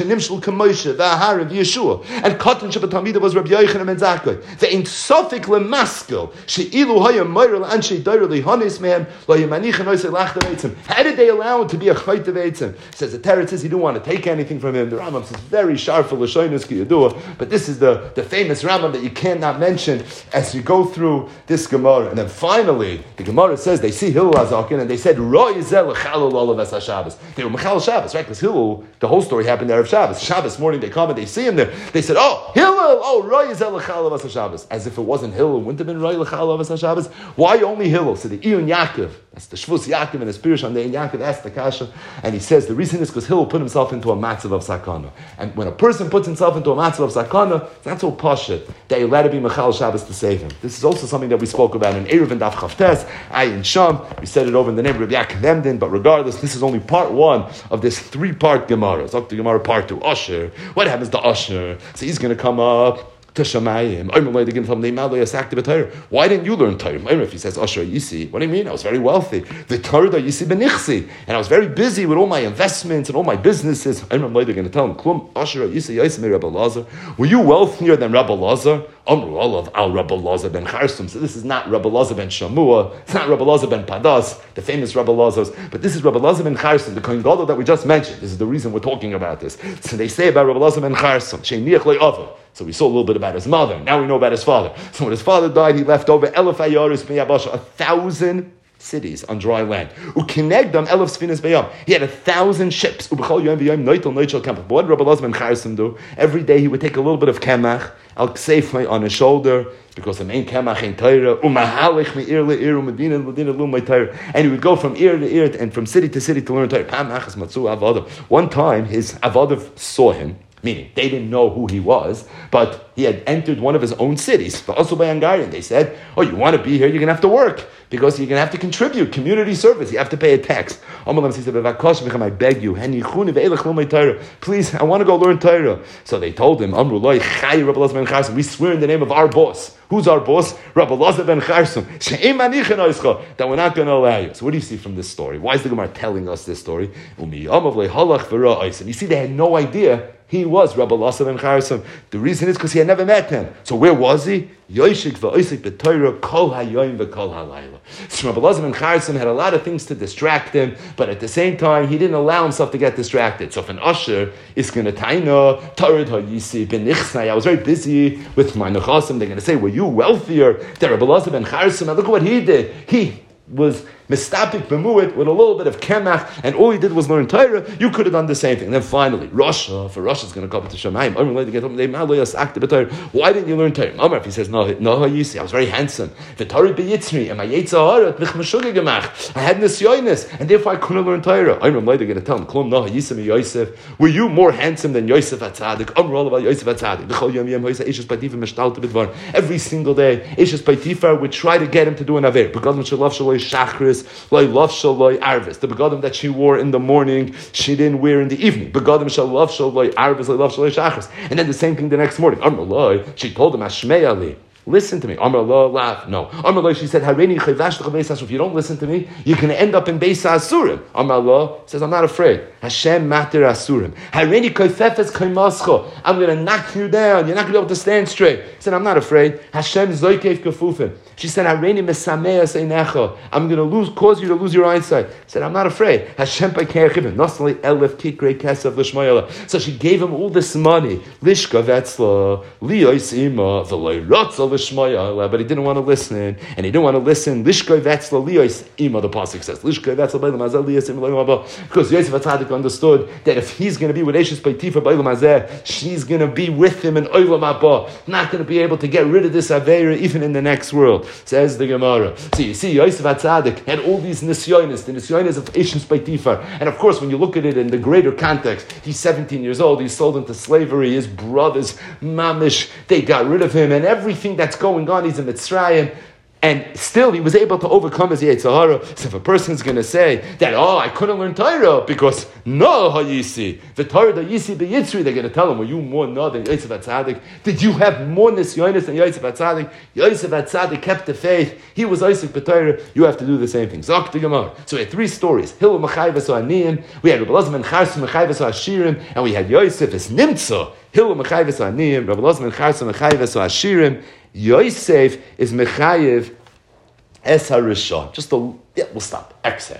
And Katan Shabbat was Rabbi Yochanan ben Zakkai. Ve'in sofik lemaskel she'ilu haya moirel anshe doyer lihanis mehem lo yemanichan oisei lachta veitzim. How did they allow him to be a chayta veitzim? Says the Teretz says he didn't want to take anything from him. The Rambam says very sharp for l'shoinus ki yadua. But this is the famous Rambam that you cannot mention as you go through this Gemara. And then finally, the Gemara says they see Hillel HaZaken and they said Roy Zel Chalul Olav Shabbos. They were Mechal Shabbos, right? Because Hillel, the whole story happened there of Shabbos. Shabbos morning they come and they see him there. They said, "Oh, Hillel, Roy Zel Chalul Shabbos," as if it wasn't Hillel. Wouldn't have been Roy Chalul Shabbos. Why only Hillel? So the Iyun Yaakov, that's the Shvus Yaakov and his Pirush on the Iyun Yaakov asked the Kasha, and he says the reason is because Hillel put himself into a matzav of sakana. And when a person puts himself into a matzav of sakana, it's not so pashut that you let it be Mechal Shabbos to save him. This is also something that we spoke about in Erev and Daf Chavtes, Ayin Sham. We said it over in the name of Rabbi Yaakov Emden, but regardless, this is only part one of this 3-part Gemara. It's up to Gemara part 2. Usher. What happens to Usher? So he's going to come up to Shamayim. Why didn't you learn Torah? If he says, Usher, Yisi, what do you mean? I was very wealthy. The Torah Yisi benichsi. And I was very busy with all my investments and all my businesses. I'm going to tell him, Klum, Usher, Yisi, Yisi, Rabbi Lazar. Were you wealthier than Rabbi Lazar? Amru Olav al Rabbi Lazar ben Charsum. So this is not Rabbi Lazar ben Shamua. It's not Rabbi Lazar ben Padas, the famous Rabbi Lazars. But this is Rabbi Lazar ben Charsum, the Kohen Gadol that we just mentioned. This is the reason we're talking about this. So they say about Rabbi Lazar ben Charsum, Sheiniach le'ava. So we saw a little bit about his mother. Now we know about his father. So when his father died, he left over 1,000 cities on dry land. Ukinegdam elef sfinas bayam. He had 1,000 ships. Ubechol yom v'yom noitel noichel kemach. But what did Rabbi Lazar ben Charsum do? Every day he would take a little bit of kemach, al ksefmei on his shoulder, because the main kemach ain't Torah. Umahalich me'ir le'ir u'medina l'dina l'umay Torah. And he would go from ear to ear and from city to city to learn Torah. Pam achas matzu avadav. One time his avadav saw him, meaning they didn't know who he was, but he had entered one of his own cities. But also by Hungarian, they said, "Oh, you want to be here? You're going to have to work because you're going to have to contribute community service. You have to pay a tax." He said, "I beg you, please, I want to go learn Torah." So they told him, "We swear in the name of our boss." Who's our boss? Rabbi Lazar ben Charsum. That we're not going to allow you. So what do you see from this story? Why is the Gemara telling us this story? And you see, they had no idea he was Rabbi Lazar ben Charsum. The reason is because he had never met him. So where was he? Yoshik v'oisik b'Torah kol hayoyim v'kol halayla. So Rabbi Lazar ben Charsum had a lot of things to distract him, but at the same time, he didn't allow himself to get distracted. So if an usher is going to taina, Torah ha'yisi b'nichsnai, I was very busy with my nechasim, they're going to say, were you wealthier than Rabbi Lazar ben Charsum? And look at what he did. He was mistapik b'muit with a little bit of kemach, and all he did was learn Torah, you could have done the same thing. And then finally, Rasha, for Rasha is going to come to Shemayim. Why didn't you learn Torah? If he says, no, Hayisi, I was very handsome. V'Torah b'yitzri, and my Yetzirah, mich meshuga gemach. I had nisyonis, and therefore I couldn't learn Torah. I'm later going to tell him, Klum no Hayisi mi Yosef. Were you more handsome than Yosef HaTzadik? Amr about Yosef HaTzadik. B'chol yom yom Yosef Eishes B'tifar mishtalta b'dvar. Every single day, Eishes B'tifar would try to get him to do an aver. Begadim shalav shaloi shachris, loy lav shaloi arvis. The begadim that she wore in the morning, she didn't wear in the evening. Begadim shalav shaloi arvis, loy lav shaloi shachris. And then the same thing the next morning. Amr loy, she told him, Ashmei Ali. Listen to me. Amar Allah, laugh. No. Amar Allah, she said, Hareini chayvash l'cha beis ha'asur. If you don't listen to me, you're going to end up in beis ha'asurim. Amar Allah says, I'm not afraid. Hashem matir asurim. Hareini koifefes kaimascho. I'm going to knock you down. You're not going to be able to stand straight. He said, I'm not afraid. Hashem zoikev kefufin. She said, Hareini mesameas einecha. I'm going to cause you to lose your eyesight. He said, I'm not afraid. Hashem paikei chivim. Nosli elef kikrei kesef l'shmayela. So she gave him all this money. Lishka vetzla. Liyois ima. V'loi rotzal. But he didn't want to listen, and he didn't want to listen. Lishkoi vetzla liyos ima, the pasuk says. Lishkoi vetzla b'elam hazeh liyos ima l'olam haba. Because Yosef HaTzadik understood that if he's going to be with Eishes B'tifar b'elam hazeh, she's going to be with him in olam haba. Not going to be able to get rid of this aveira even in the next world. Says the Gemara. So you see, Yosef HaTzadik had all these nisyonis, the nisyonis of Eishes B'tifar, and of course, when you look at it in the greater context, he's 17 years old. He's sold into slavery. His brothers, mamish, they got rid of him, and everything that's going on, he's in Mitzrayim, and still he was able to overcome his Yetzirah. So if a person's going to say that, I couldn't learn Torah because no Hayisi, the Torah that Yisi beYitzri, they're going to tell him, were you more no than Yosef HaTzadik? Did you have more nisyonis than Yosef HaTzadik? Yosef HaTzadik kept the faith. He was Isaac b'Torah. You have to do the same thing. Zok the Gemara. So we had three stories. Hillel Mechayves Aniyim. We had Rabbi Elazar ben Charson Mechayves Ashirim, and we had Yosef as Nimtza. Hillel Mechayves Aniyim. Rabbi Elazar ben Charson Mechayves Ashirim. Yosef is Mechayev Es HaRishon. We'll stop. Exhale.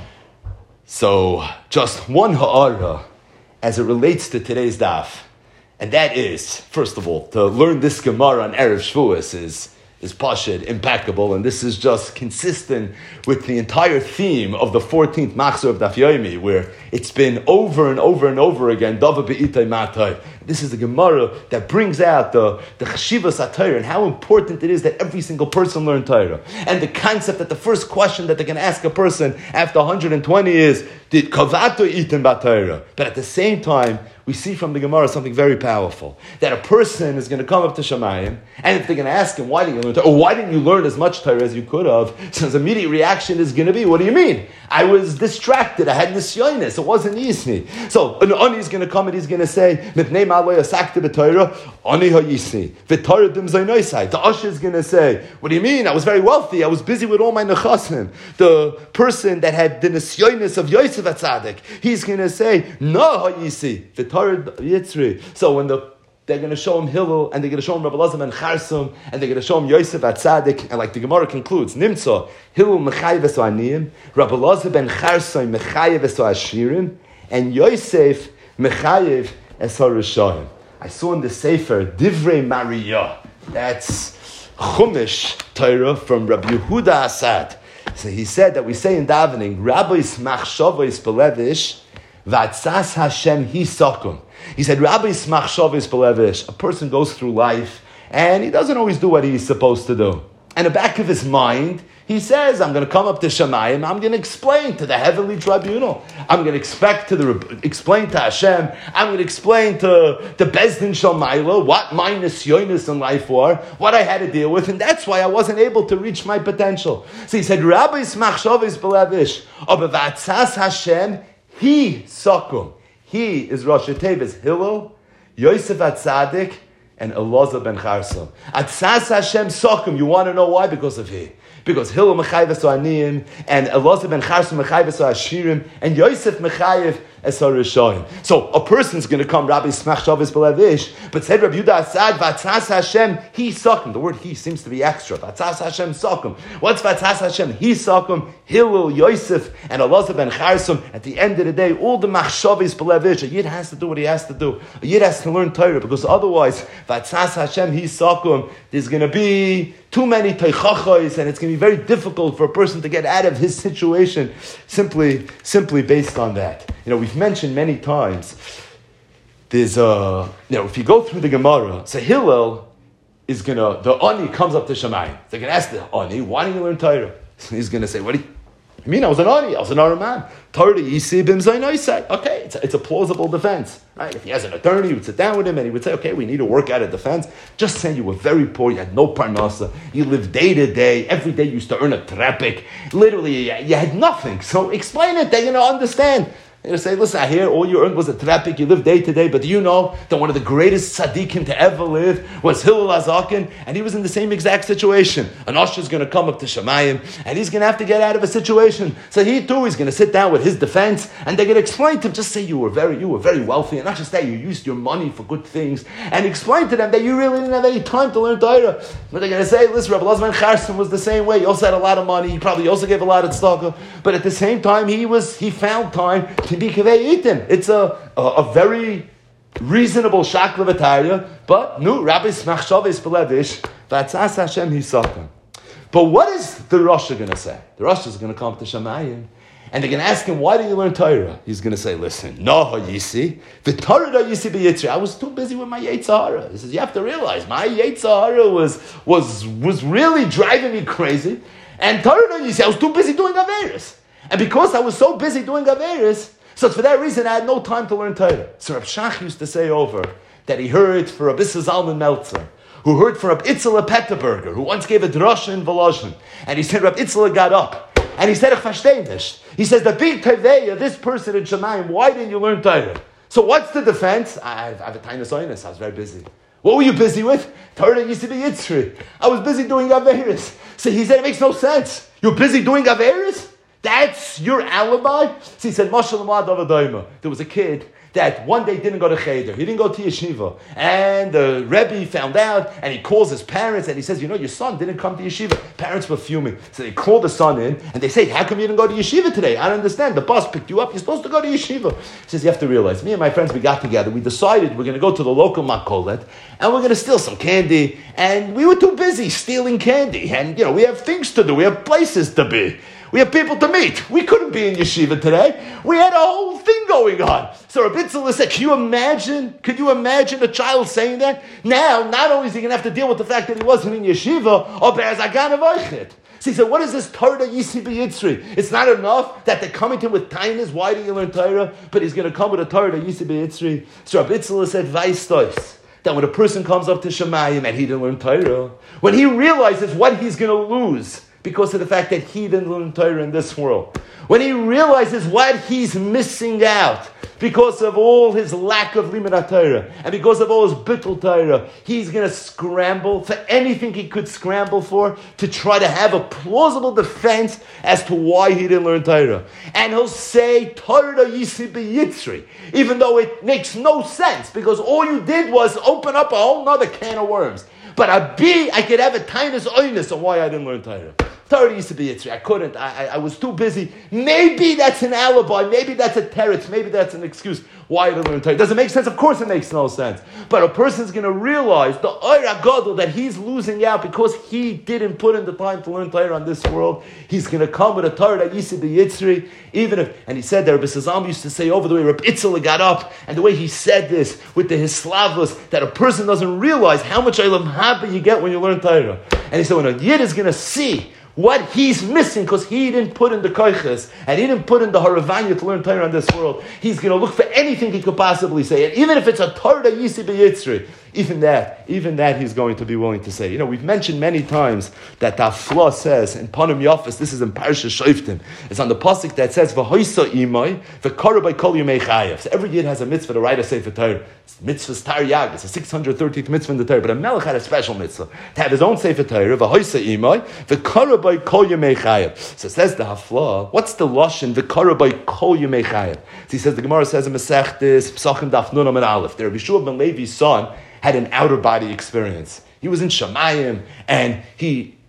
So, just one ha'ara as it relates to today's daf. And that is, first of all, to learn this Gemara on Erev Shavuos is pashut, impeccable, and this is just consistent with the entire theme of the 14th Machzor of Daf Yomi, where it's been over and over and over again, Dava be'itay matai. This is a Gemara that brings out the chashivas HaTorah and how important it is that every single person learn Torah. And the concept that the first question that they can ask a person after 120 is, did kavato iten b'Torah? But at the same time, we see from the Gemara something very powerful. That a person is going to come up to Shemayim, and if they're going to ask him, why didn't you learn Torah? Or why didn't you learn as much Torah as you could have? So his immediate reaction is going to be, what do you mean? I was distracted. I had nisyonis. It wasn't easy. So an Ani is going to come and he's going to say, Mipnei ma'aloi asakti b'Torah, Ani ha'yisni. V'Torah dim zaynoisai. The Usher is going to say, what do you mean? I was very wealthy. I was busy with all my nechasim. The person that had the nisyonis of Yosef HaTzadik, he's going to say, no ha'yisi. So when they're going to show him Hillel, and they're going to show him Rabbi Elazar ben Charson, and they're going to show him Yosef HaTzadik, and like the Gemara concludes, Nimtza, Hillel mechayev es ha'aniyim, Rabbi Elazar ben Charson mechayev es ha'ashirim, and Yosef mechayev es ha'rishonim. I saw in the Sefer, Divrei Mariah, that's Chumash Torah from Rabbi Yehuda Asad. So he said that we say in davening, Rabbi's machshavos belevish, Vatzas Hashem hisakum. He said, Rabbi Smach Shavis Belevish, a person goes through life and he doesn't always do what he's supposed to do. And in the back of his mind, he says, I'm going to come up to Shemayim, I'm going to explain to the heavenly tribunal. I'm going to explain to Hashem, I'm going to explain to the Bezdin Shalmaila what my nisyonis in life were, what I had to deal with, and that's why I wasn't able to reach my potential. So he said, Rabbi Smach Shavis Belevish, Obevatzas Hashem, He Sakum. He is Rosh Tevis Hillel, Yosef HaTzadik, and Elazar ben Charson. Atzas Hashem Sakum. You want to know why? Because of he. Because Hillel Mechayev es ha'aniyim, and Elazar ben Charson Mechayev es ha'ashirim, and Yosef Mechayev es ha'rishonim. So a person's going to come, Rabbi Smach Shavis Belevish, but said Rabbi Yehuda Asad, Vatzas Hashem, he sakum. The word he seems to be extra. Vatzas Hashem sakum. What's Vatzas Hashem? He sakum. Hillel, Yosef, and Elazar ben Charson. At the end of the day, all the Machshavis Belevish, a Yid has to do what he has to do. A Yid has to learn Torah, because otherwise, Vatzas Hashem, he sakum, there's going to be too many teichachos, and it's going to be very difficult for a person to get out of his situation simply based on that. We've mentioned many times, there's if you go through the Gemara, so Hillel is the Ani comes up to Shamayim. They're going to ask the Ani, why don't you learn Torah? He's going to say, what do you mean? I was an Ani, I was an Araman. Torah Yisi Bim Zainoisai. Okay, it's a plausible defense. Right? If he has an attorney, he would sit down with him and he would say, okay, we need to work out a defense. Just say you were very poor, you had no parnasa, you lived day to day, every day you used to earn a trepik. Literally, you had nothing. So explain it, they're going to understand. You say, listen, I hear all you earned was a traffic, you live day to day, but do you know that one of the greatest tzaddikim to ever live was Hillel HaZaken, and he was in the same exact situation. An usher is going to come up to Shamayim, and he's going to have to get out of a situation. So he too is going to sit down with his defense, and they're going to explain to him, just say you were very wealthy, and not just that, you used your money for good things, and explain to them that you really didn't have any time to learn Torah. But they're going to say, listen, Rabbi Elazar ben Charson was the same way. He also had a lot of money, he probably also gave a lot of tzedakah, but at the same time, he found time to be kavei itim. It's a very reasonable shakla v'tarya, but Rabbi Smachshavis belevish v'atzas Hashem hisatan. But what is the Rasha going to say? The Rasha is going to come to Shamayim, and they're going to ask him, why do you learn Torah? He's going to say, listen, no yisi, the Torah yisi b'yitzri. I was too busy with my Yetzirah. He says, you have to realize, my Yetzirah was really driving me crazy, and Torah yisi, I was too busy doing Averis. And because I was so busy doing Averis, so for that reason, I had no time to learn Torah. So Rab Shach used to say over that he heard for Rabbi Zalman Meltzer, who heard from Rab Itzela Petterberger, who once gave a drasha in Volozhin, and he said Rab Itzela got up, and he said, "Ich verstehe nicht." He says, "The big Teveya, this person in Shemayim, why didn't you learn Torah?" So what's the defense? I have a tiny sinus. I was very busy. What were you busy with? Torah used to be Yitzri. I was busy doing Averis. So he said, it makes no sense. You're busy doing Averis? That's your alibi? So he said, there was a kid that one day didn't go to Cheder. He didn't go to Yeshiva. And the Rebbe found out, and he calls his parents, and he says, your son didn't come to Yeshiva. Parents were fuming. So they called the son in, and they say, how come you didn't go to Yeshiva today? I don't understand. The bus picked you up. You're supposed to go to Yeshiva. He says, you have to realize, me and my friends, we got together. We decided we're going to go to the local makolet, and we're going to steal some candy. And we were too busy stealing candy. And, we have things to do. We have places to be. We have people to meet. We couldn't be in yeshiva today. We had a whole thing going on. So Rabbi Itzela said, could you imagine a child saying that? Now, not only is he going to have to deal with the fact that he wasn't in yeshiva, or be'ez agan avaychet. So he said, what is this Torah Yisi B'Yitzri? It's not enough that they're coming to him with kindness. Why do you learn Torah? But he's going to come with a Torah Yisi B'Yitzri. So Rabbi Itzela said, Vaistois, that when a person comes up to Shemayim and he didn't learn Torah, when he realizes what he's going to lose because of the fact that he didn't learn Torah in this world, when he realizes what he's missing out because of all his lack of limud Torah and because of all his bittul Torah, he's going to scramble for anything he could scramble for to try to have a plausible defense as to why he didn't learn Torah. And he'll say, Torah Yisi B'Yitzri, even though it makes no sense because all you did was open up a whole nother can of worms. But I could have a tinus oinus on why I didn't learn Torah. Torah used to be Yitzri. I couldn't. I was too busy. Maybe that's an alibi. Maybe that's a teretz. Maybe that's an excuse why I didn't learn Torah. Does it make sense? Of course it makes no sense. But a person's going to realize the oira gadol that he's losing out because he didn't put in the time to learn Torah on this world. He's going to come with a Torah that used to be Yitzri. Even if, and he said that Rabbi Sazam used to say over the way Rabbi Itzela got up and the way he said this with the Hislavos, that a person doesn't realize how much Olam Haba you get when you learn Torah. And he said when a Yid is going to see what he's missing because he didn't put in the koiches and he didn't put in the haravanya to learn Torah in this world, he's going to look for anything he could possibly say. And even if it's a Torah Yisi B'Yitzri, even that he's going to be willing to say. We've mentioned many times that Tafla says in Panim Yafis, this is in Parsha Shoftim, it's on the pasuk that says V'hoisa imay v'kara by kol yemei chayav. So every Yid has a mitzvah to write a sefer Torah. Mitzvah's Tar Yag, it's a 613th mitzvah in the Torah, but a melech had a special mitzvah to have his own sefer Torah. V'hoisa imay v'kara by kol yemei chayav. So says the Hafla, what's the lashon v'kara by kol yemei chayav? So he says, the Gemara says in Masechtes Pesachim Daf Nun Amud Aleph, the Rabbi Shua ben Levi's son had an outer body experience. He was in Shamayim, and he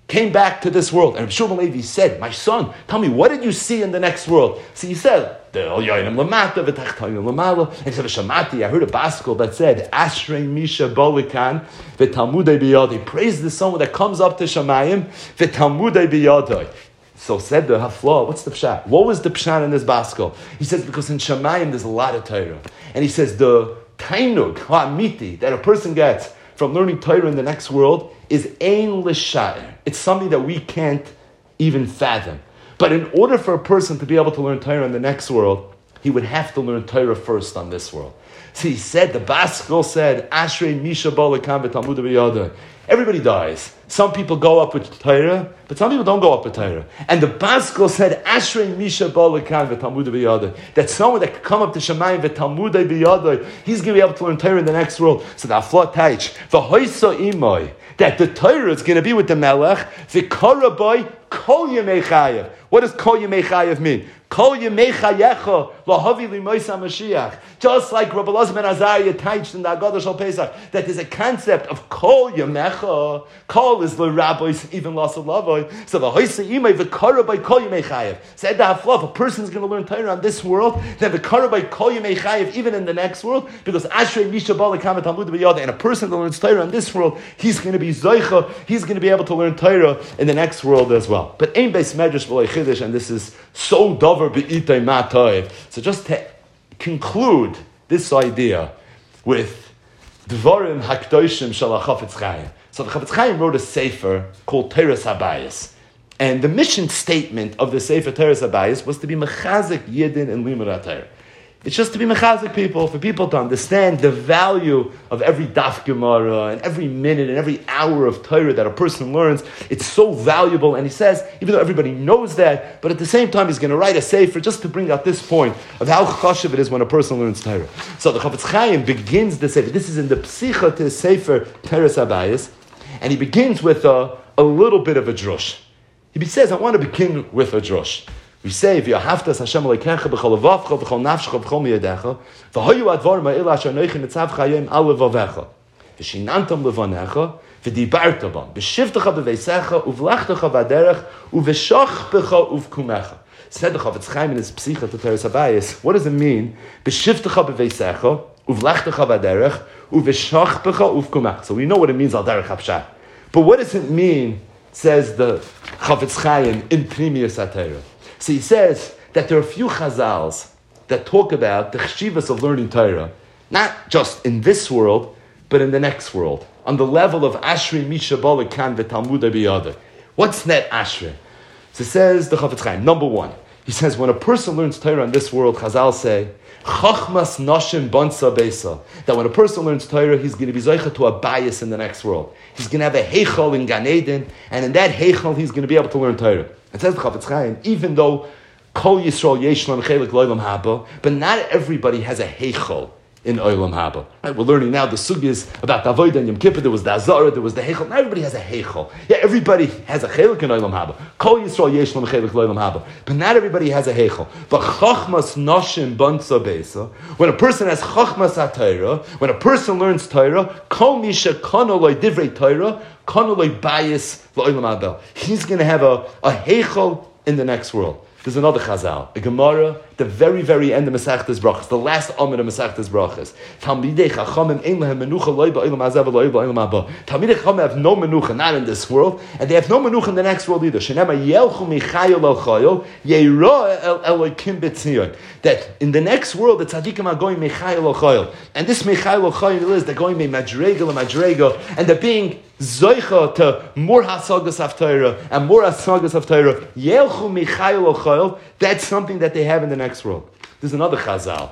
came back to this world. And Reb Shmuel Levi said, my son, tell me, what did you see in the next world? So he said, the Elyonim Lamata, V'Tachtonim Lamalo. And he said, Shamati, I heard a Baskel that said, Ashrei Misha Bolikan, V'Talmudei B'Yadai. Praise the someone that comes up to Shamayim, V'Talmudei B'Yadai. So said the Hafla, what's the pshat? What was the pshat in this Baskel? He says, because in Shamayim there's a lot of Torah. And he says, the Tainug, Ha'amiti, that a person gets from learning Torah in the next world is ein l'sha'er. It's something that we can't even fathom. But in order for a person to be able to learn Torah in the next world, he would have to learn Torah first on this world. So he said, the Baskel said, Ashrei Misha B'Olekam V'Talmud B'Yadai. Everybody dies. Some people go up with Torah, but some people don't go up with Torah. And the Baskel said, Ashrei Misha B'Olekam V'Talmud B'Yadai. That someone that could come up to Shamayim V'Talmud B'Yadai, he's going to be able to learn Torah in the next world. So the Aflat Taich, V'Hoysa Imoy, that the Torah is going to be with the Melech, V'Kara Boy, Kol Yemei Chayev. What does Kol Yemei Chayev mean? Kol Yemei Chayecha Lahavi Limoisa Mashiach. Just like Rabbi Elazar ben Azariah teached in the Agadah Shal Pesach, that there's a concept of Kol Yemecha. Kol is the rabbis, even Lasa Lavoi. So the Hoysa Imay, the Kara by Kol Yemei Chayev. Said the Hafla, if a person's going to learn Torah on this world, then the Kara by Kol Yemei Chayev, even in the next world, because Ashrei Misha B'Olekam V'Talmud B'Yadai, and a person that learns Torah on this world, he's going to be Zoicha, he's going to be able to learn Torah in the next world as well. But Ein Beis Medrash V'Loi Chiddush, and this is so davar be'itay ma'toiv. So just to conclude this idea with Dvarim Hakdoshim Shel HaChafetz Chaim. So the Chafetz Chaim wrote a sefer called Teres Habayis. And the mission statement of the sefer Teres Habayis was to be mechazik yidin and limud HaTorah. It's just to be mechazik people, for people to understand the value of every daf Gemara and every minute and every hour of Torah that a person learns. It's so valuable. And he says, even though everybody knows that, but at the same time he's going to write a sefer just to bring out this point of how chashuv it is when a person learns Torah. So the Chafetz Chaim begins the sefer. This is in the psicha to the sefer Teres Habayis, and he begins with a little bit of a drush. He says, I want to begin with a drush. We say, if you have to Hashem Elokecha b'chol levavcha b'chol nafshecha b'chol miyadecha, v'hoyu advarim ha'ila asher noichen nitzav chayim al levavecha, v'shinantam levanecha, v'dibarta bam, b'shivtecha b'veisecha, uv'lachtecha v'aderech, uv'shachpecha uv'kumecha. Said the Chafetz Chaim in his psicha to Teres Habayis, what does it mean? B'shivtecha b'veisecha, uv'lachtecha v'aderech, uv'shachpecha uv'kumecha. So we know what it means al derech hapshat. But what does it mean, says the Chafetz Chaim in Pnimius HaTorah? So he says that there are a few chazals that talk about the chshivas of learning Torah, not just in this world, but in the next world, on the level of Ashrei Misha B'Olekam V'Talmud B'Yadai. What's that Ashrei? So says the Chafetz Chaim, number one, he says when a person learns Torah in this world, chazal say, Chachmas Noshim Bonsa Beisa, that when a person learns Torah, he's going to be zoicha to a bias in the next world. He's going to have a heichal in Gan Eden, and in that heichal, he's going to be able to learn Torah. It says the Chafetz Chaim, even though Kol Yisrael Yeshlam Chelik L'Olam Haba, but not everybody has a heichal in Olam Haba. Right? We're learning now the sugyas about the Avodah and Yom Kippur. There was the Azara, there was the heichal. Not everybody has a heichal. Yeah, everybody has a chelik in Olam Haba. Kol Yisrael Yeshlam Chelik L'Olam Haba, but not everybody has a heichal. But Chachmas Noshim Bonsa Beisa, when a person has Chachmas HaTorah, when a person learns Torah, Kol Misha Kono Loi Divrei Torah, Kono Loi Bayis L'Olam Haba. He's going to have a heichal in the next world. There's another chazal, a Gemara, the very, very end of Masechtas Brachas, the last Amid of Masechtas Brachas. Talmidei Chachamim ein lehem menucha lo ba'olam hazeh v'lo ba'olam haba. Talmidei Chachamim have no menucha, not in this world, and they have no menucha in the next world either. Shenema yelchu michayil el chayil, yeirah el Elokim b'tzion. That in the next world, the tzaddikim are going michayil el chayil, and this michayil el chayil is they're going madrega l'madrega, and they're being zoicha to more hasagas of Torah and more hasagas of Torah. Yelchu michayil el chayil. That's something that they have in the next world. There's another chazal.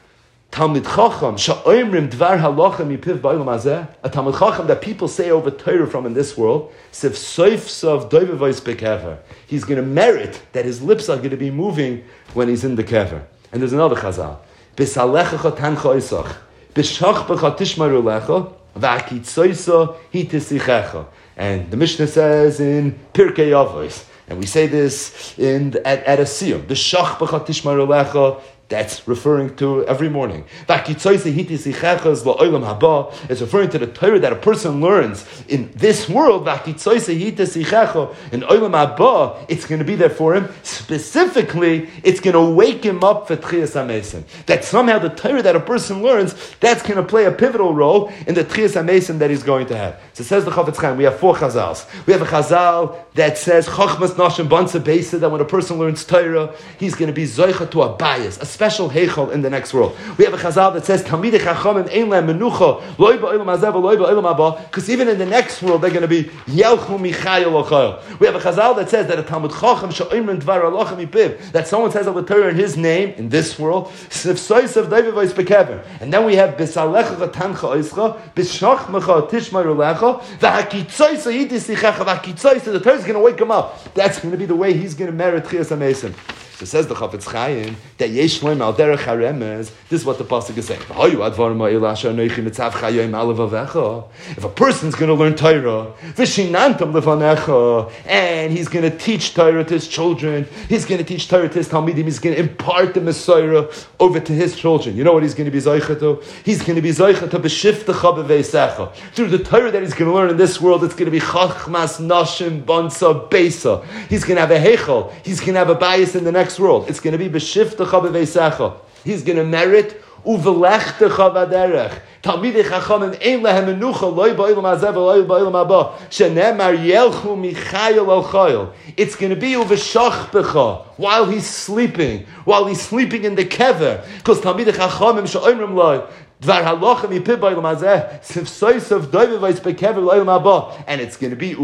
Talmid Chacham, sha'oimrim dvar halacha mipiv ba'olam hazeh. A Talmid Chacham that people say over Torah from in this world, sif soif sov doivavois bekever. He's going to merit that his lips are going to be moving when he's in the kever. And there's another chazal. B'salechecha tancha isach. B'shachbecha tishmaru lecha. V'akitzoisa hitisichecha. And the Mishnah says in Pirkei Avos, and we say this at a siyum. The shach b'cha tishmaru lecha That's referring to every morning. It's referring to the Torah that a person learns in this world. In Olam Haba, it's going to be there for him. Specifically, it's going to wake him up for Tchias HaMesim. That somehow the Torah that a person learns, that's going to play a pivotal role in the Tchias HaMesim that he's going to have. So it says the Chafetz Chaim, we have 4 chazals. We have a chazal that says, Chochmas Nashim Bansa Beisa, that when a person learns Torah, he's going to be zoicha to a bias, a special heichal in the next world. We have a chazal that says, Talmidei Chachamim ein lehem menucha, loy ba'olam hazeh v'loy ba'olam haba, because even in the next world, they're going to be yelchu michayil l'chayil. We have a chazal that says that a Talmud Chacham she'oimrin dvar alochem mipiv, that someone says of the Torah in his name, in this world, sifsoisav davivois bekever. And then we have bisalecha v'tancha oischa, b'shachmecha tishmaru lecha, v'hakitzoisa yidisichecha, v'hakitzoisa, the Torah is going to wake him up. That's going to be the way he's going to merit Tchias HaMesim. So says the Chafetz Chaim that Yesh Loim Al Derech HaRemez. This is what the pasuk is saying. If a person's going to learn Torah, and he's going to teach Torah to his children, he's going to teach Torah to his Talmidim, he's going to impart the Messiah over to his children. You know what he's going to be Zoicha to? He's going to be Zoicha to B'shiftecha B'veisecha. Through the Torah that he's going to learn in this world, it's going to be Chachmas Nashim Bansa Beisa. He's going to have a Heichel. He's going to have a bias in the next world. It's going to be b'shiftecha b'veisecha. He's going to merit uvelechtecha v'derech. Talmidei Chachamim ein lehem menucha loy ba'olam hazeh v'loy ba'olam haba shenemar yelchu michayil al chayil. It's going to be uveshachbecha while he's sleeping in the kever, because Talmidei Chachamim she'omrim loy. And it's going to be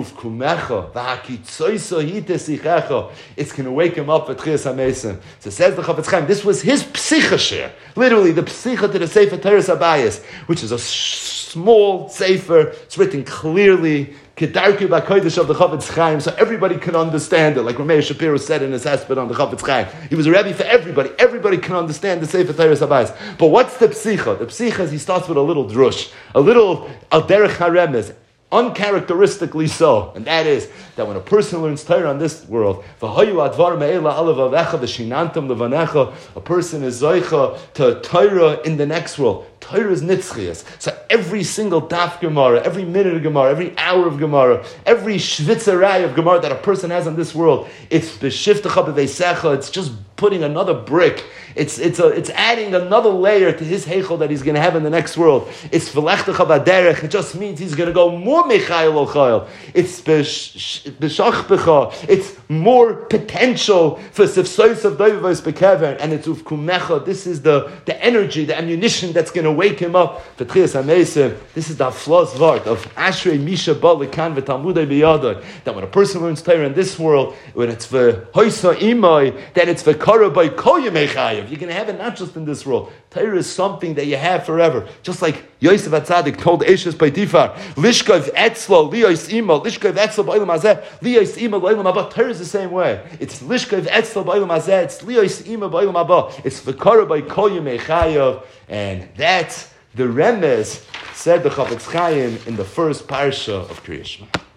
it's going to wake him up at Tchias HaMesim. So says the Chafetz Chaim, this was his psicha share, literally the psicha to the Sefer Teres Abayis, which is a small sefer. It's written clearly, Kedarku B'Kodesh of the Chafetz Chaim, so everybody can understand it. Like Rameir Shapiro said in his hesped on the Chafetz Chaim, he was a Rebbe for everybody. Everybody can understand the Sefer Teres Abayis. But what's the psicha? The psicha is he starts with a little drush, a little al derech haremez, uncharacteristically so, and that is that when a person learns Torah on this world, a person is zoicha to Torah in the next world. Torah is nitzchias. So every single daf Gemara, every minute of Gemara, every hour of Gemara, every shvitzerai of Gemara that a person has on this world, it's b'shiftecha b'veisecha. It's just putting another brick. It's adding another layer to his heichel that he's going to have in the next world. It's v'lechtecha v'derech. It just means he's going to go more mechayil al chayil. It's b'shachbecha. It's more potential for sifsois of doivos bekever, and it's ufkumecha. This is the energy, the ammunition that's going to wake him up for Tchias HaMesim. This is the aflos vart of Ashrei Misha Ba Lekan v'Talmudei B'Yadai, that when a person learns Torah in this world, when it's for hoisa imai, then it's for kara by kol yemei chayav. You're going to have it not just in this world. Torah is something that you have forever. Just like Yosef HaTzadik told Eshes Beitifar, Lishkov Etzlo, Liyos Ima, Lishkov Etzlo Ba'olam Hazeh, Liyos Ima Ba'olam Haba. Torah is the same way. It's Lishkov Etzlo Ba'olam Hazeh, it's Liyos Ima Ba'olam Haba. It's V'kara by Kol Yemei Chayav. And that's the remez, said the Chafetz Chaim in the first parsha of Kriyas Shema.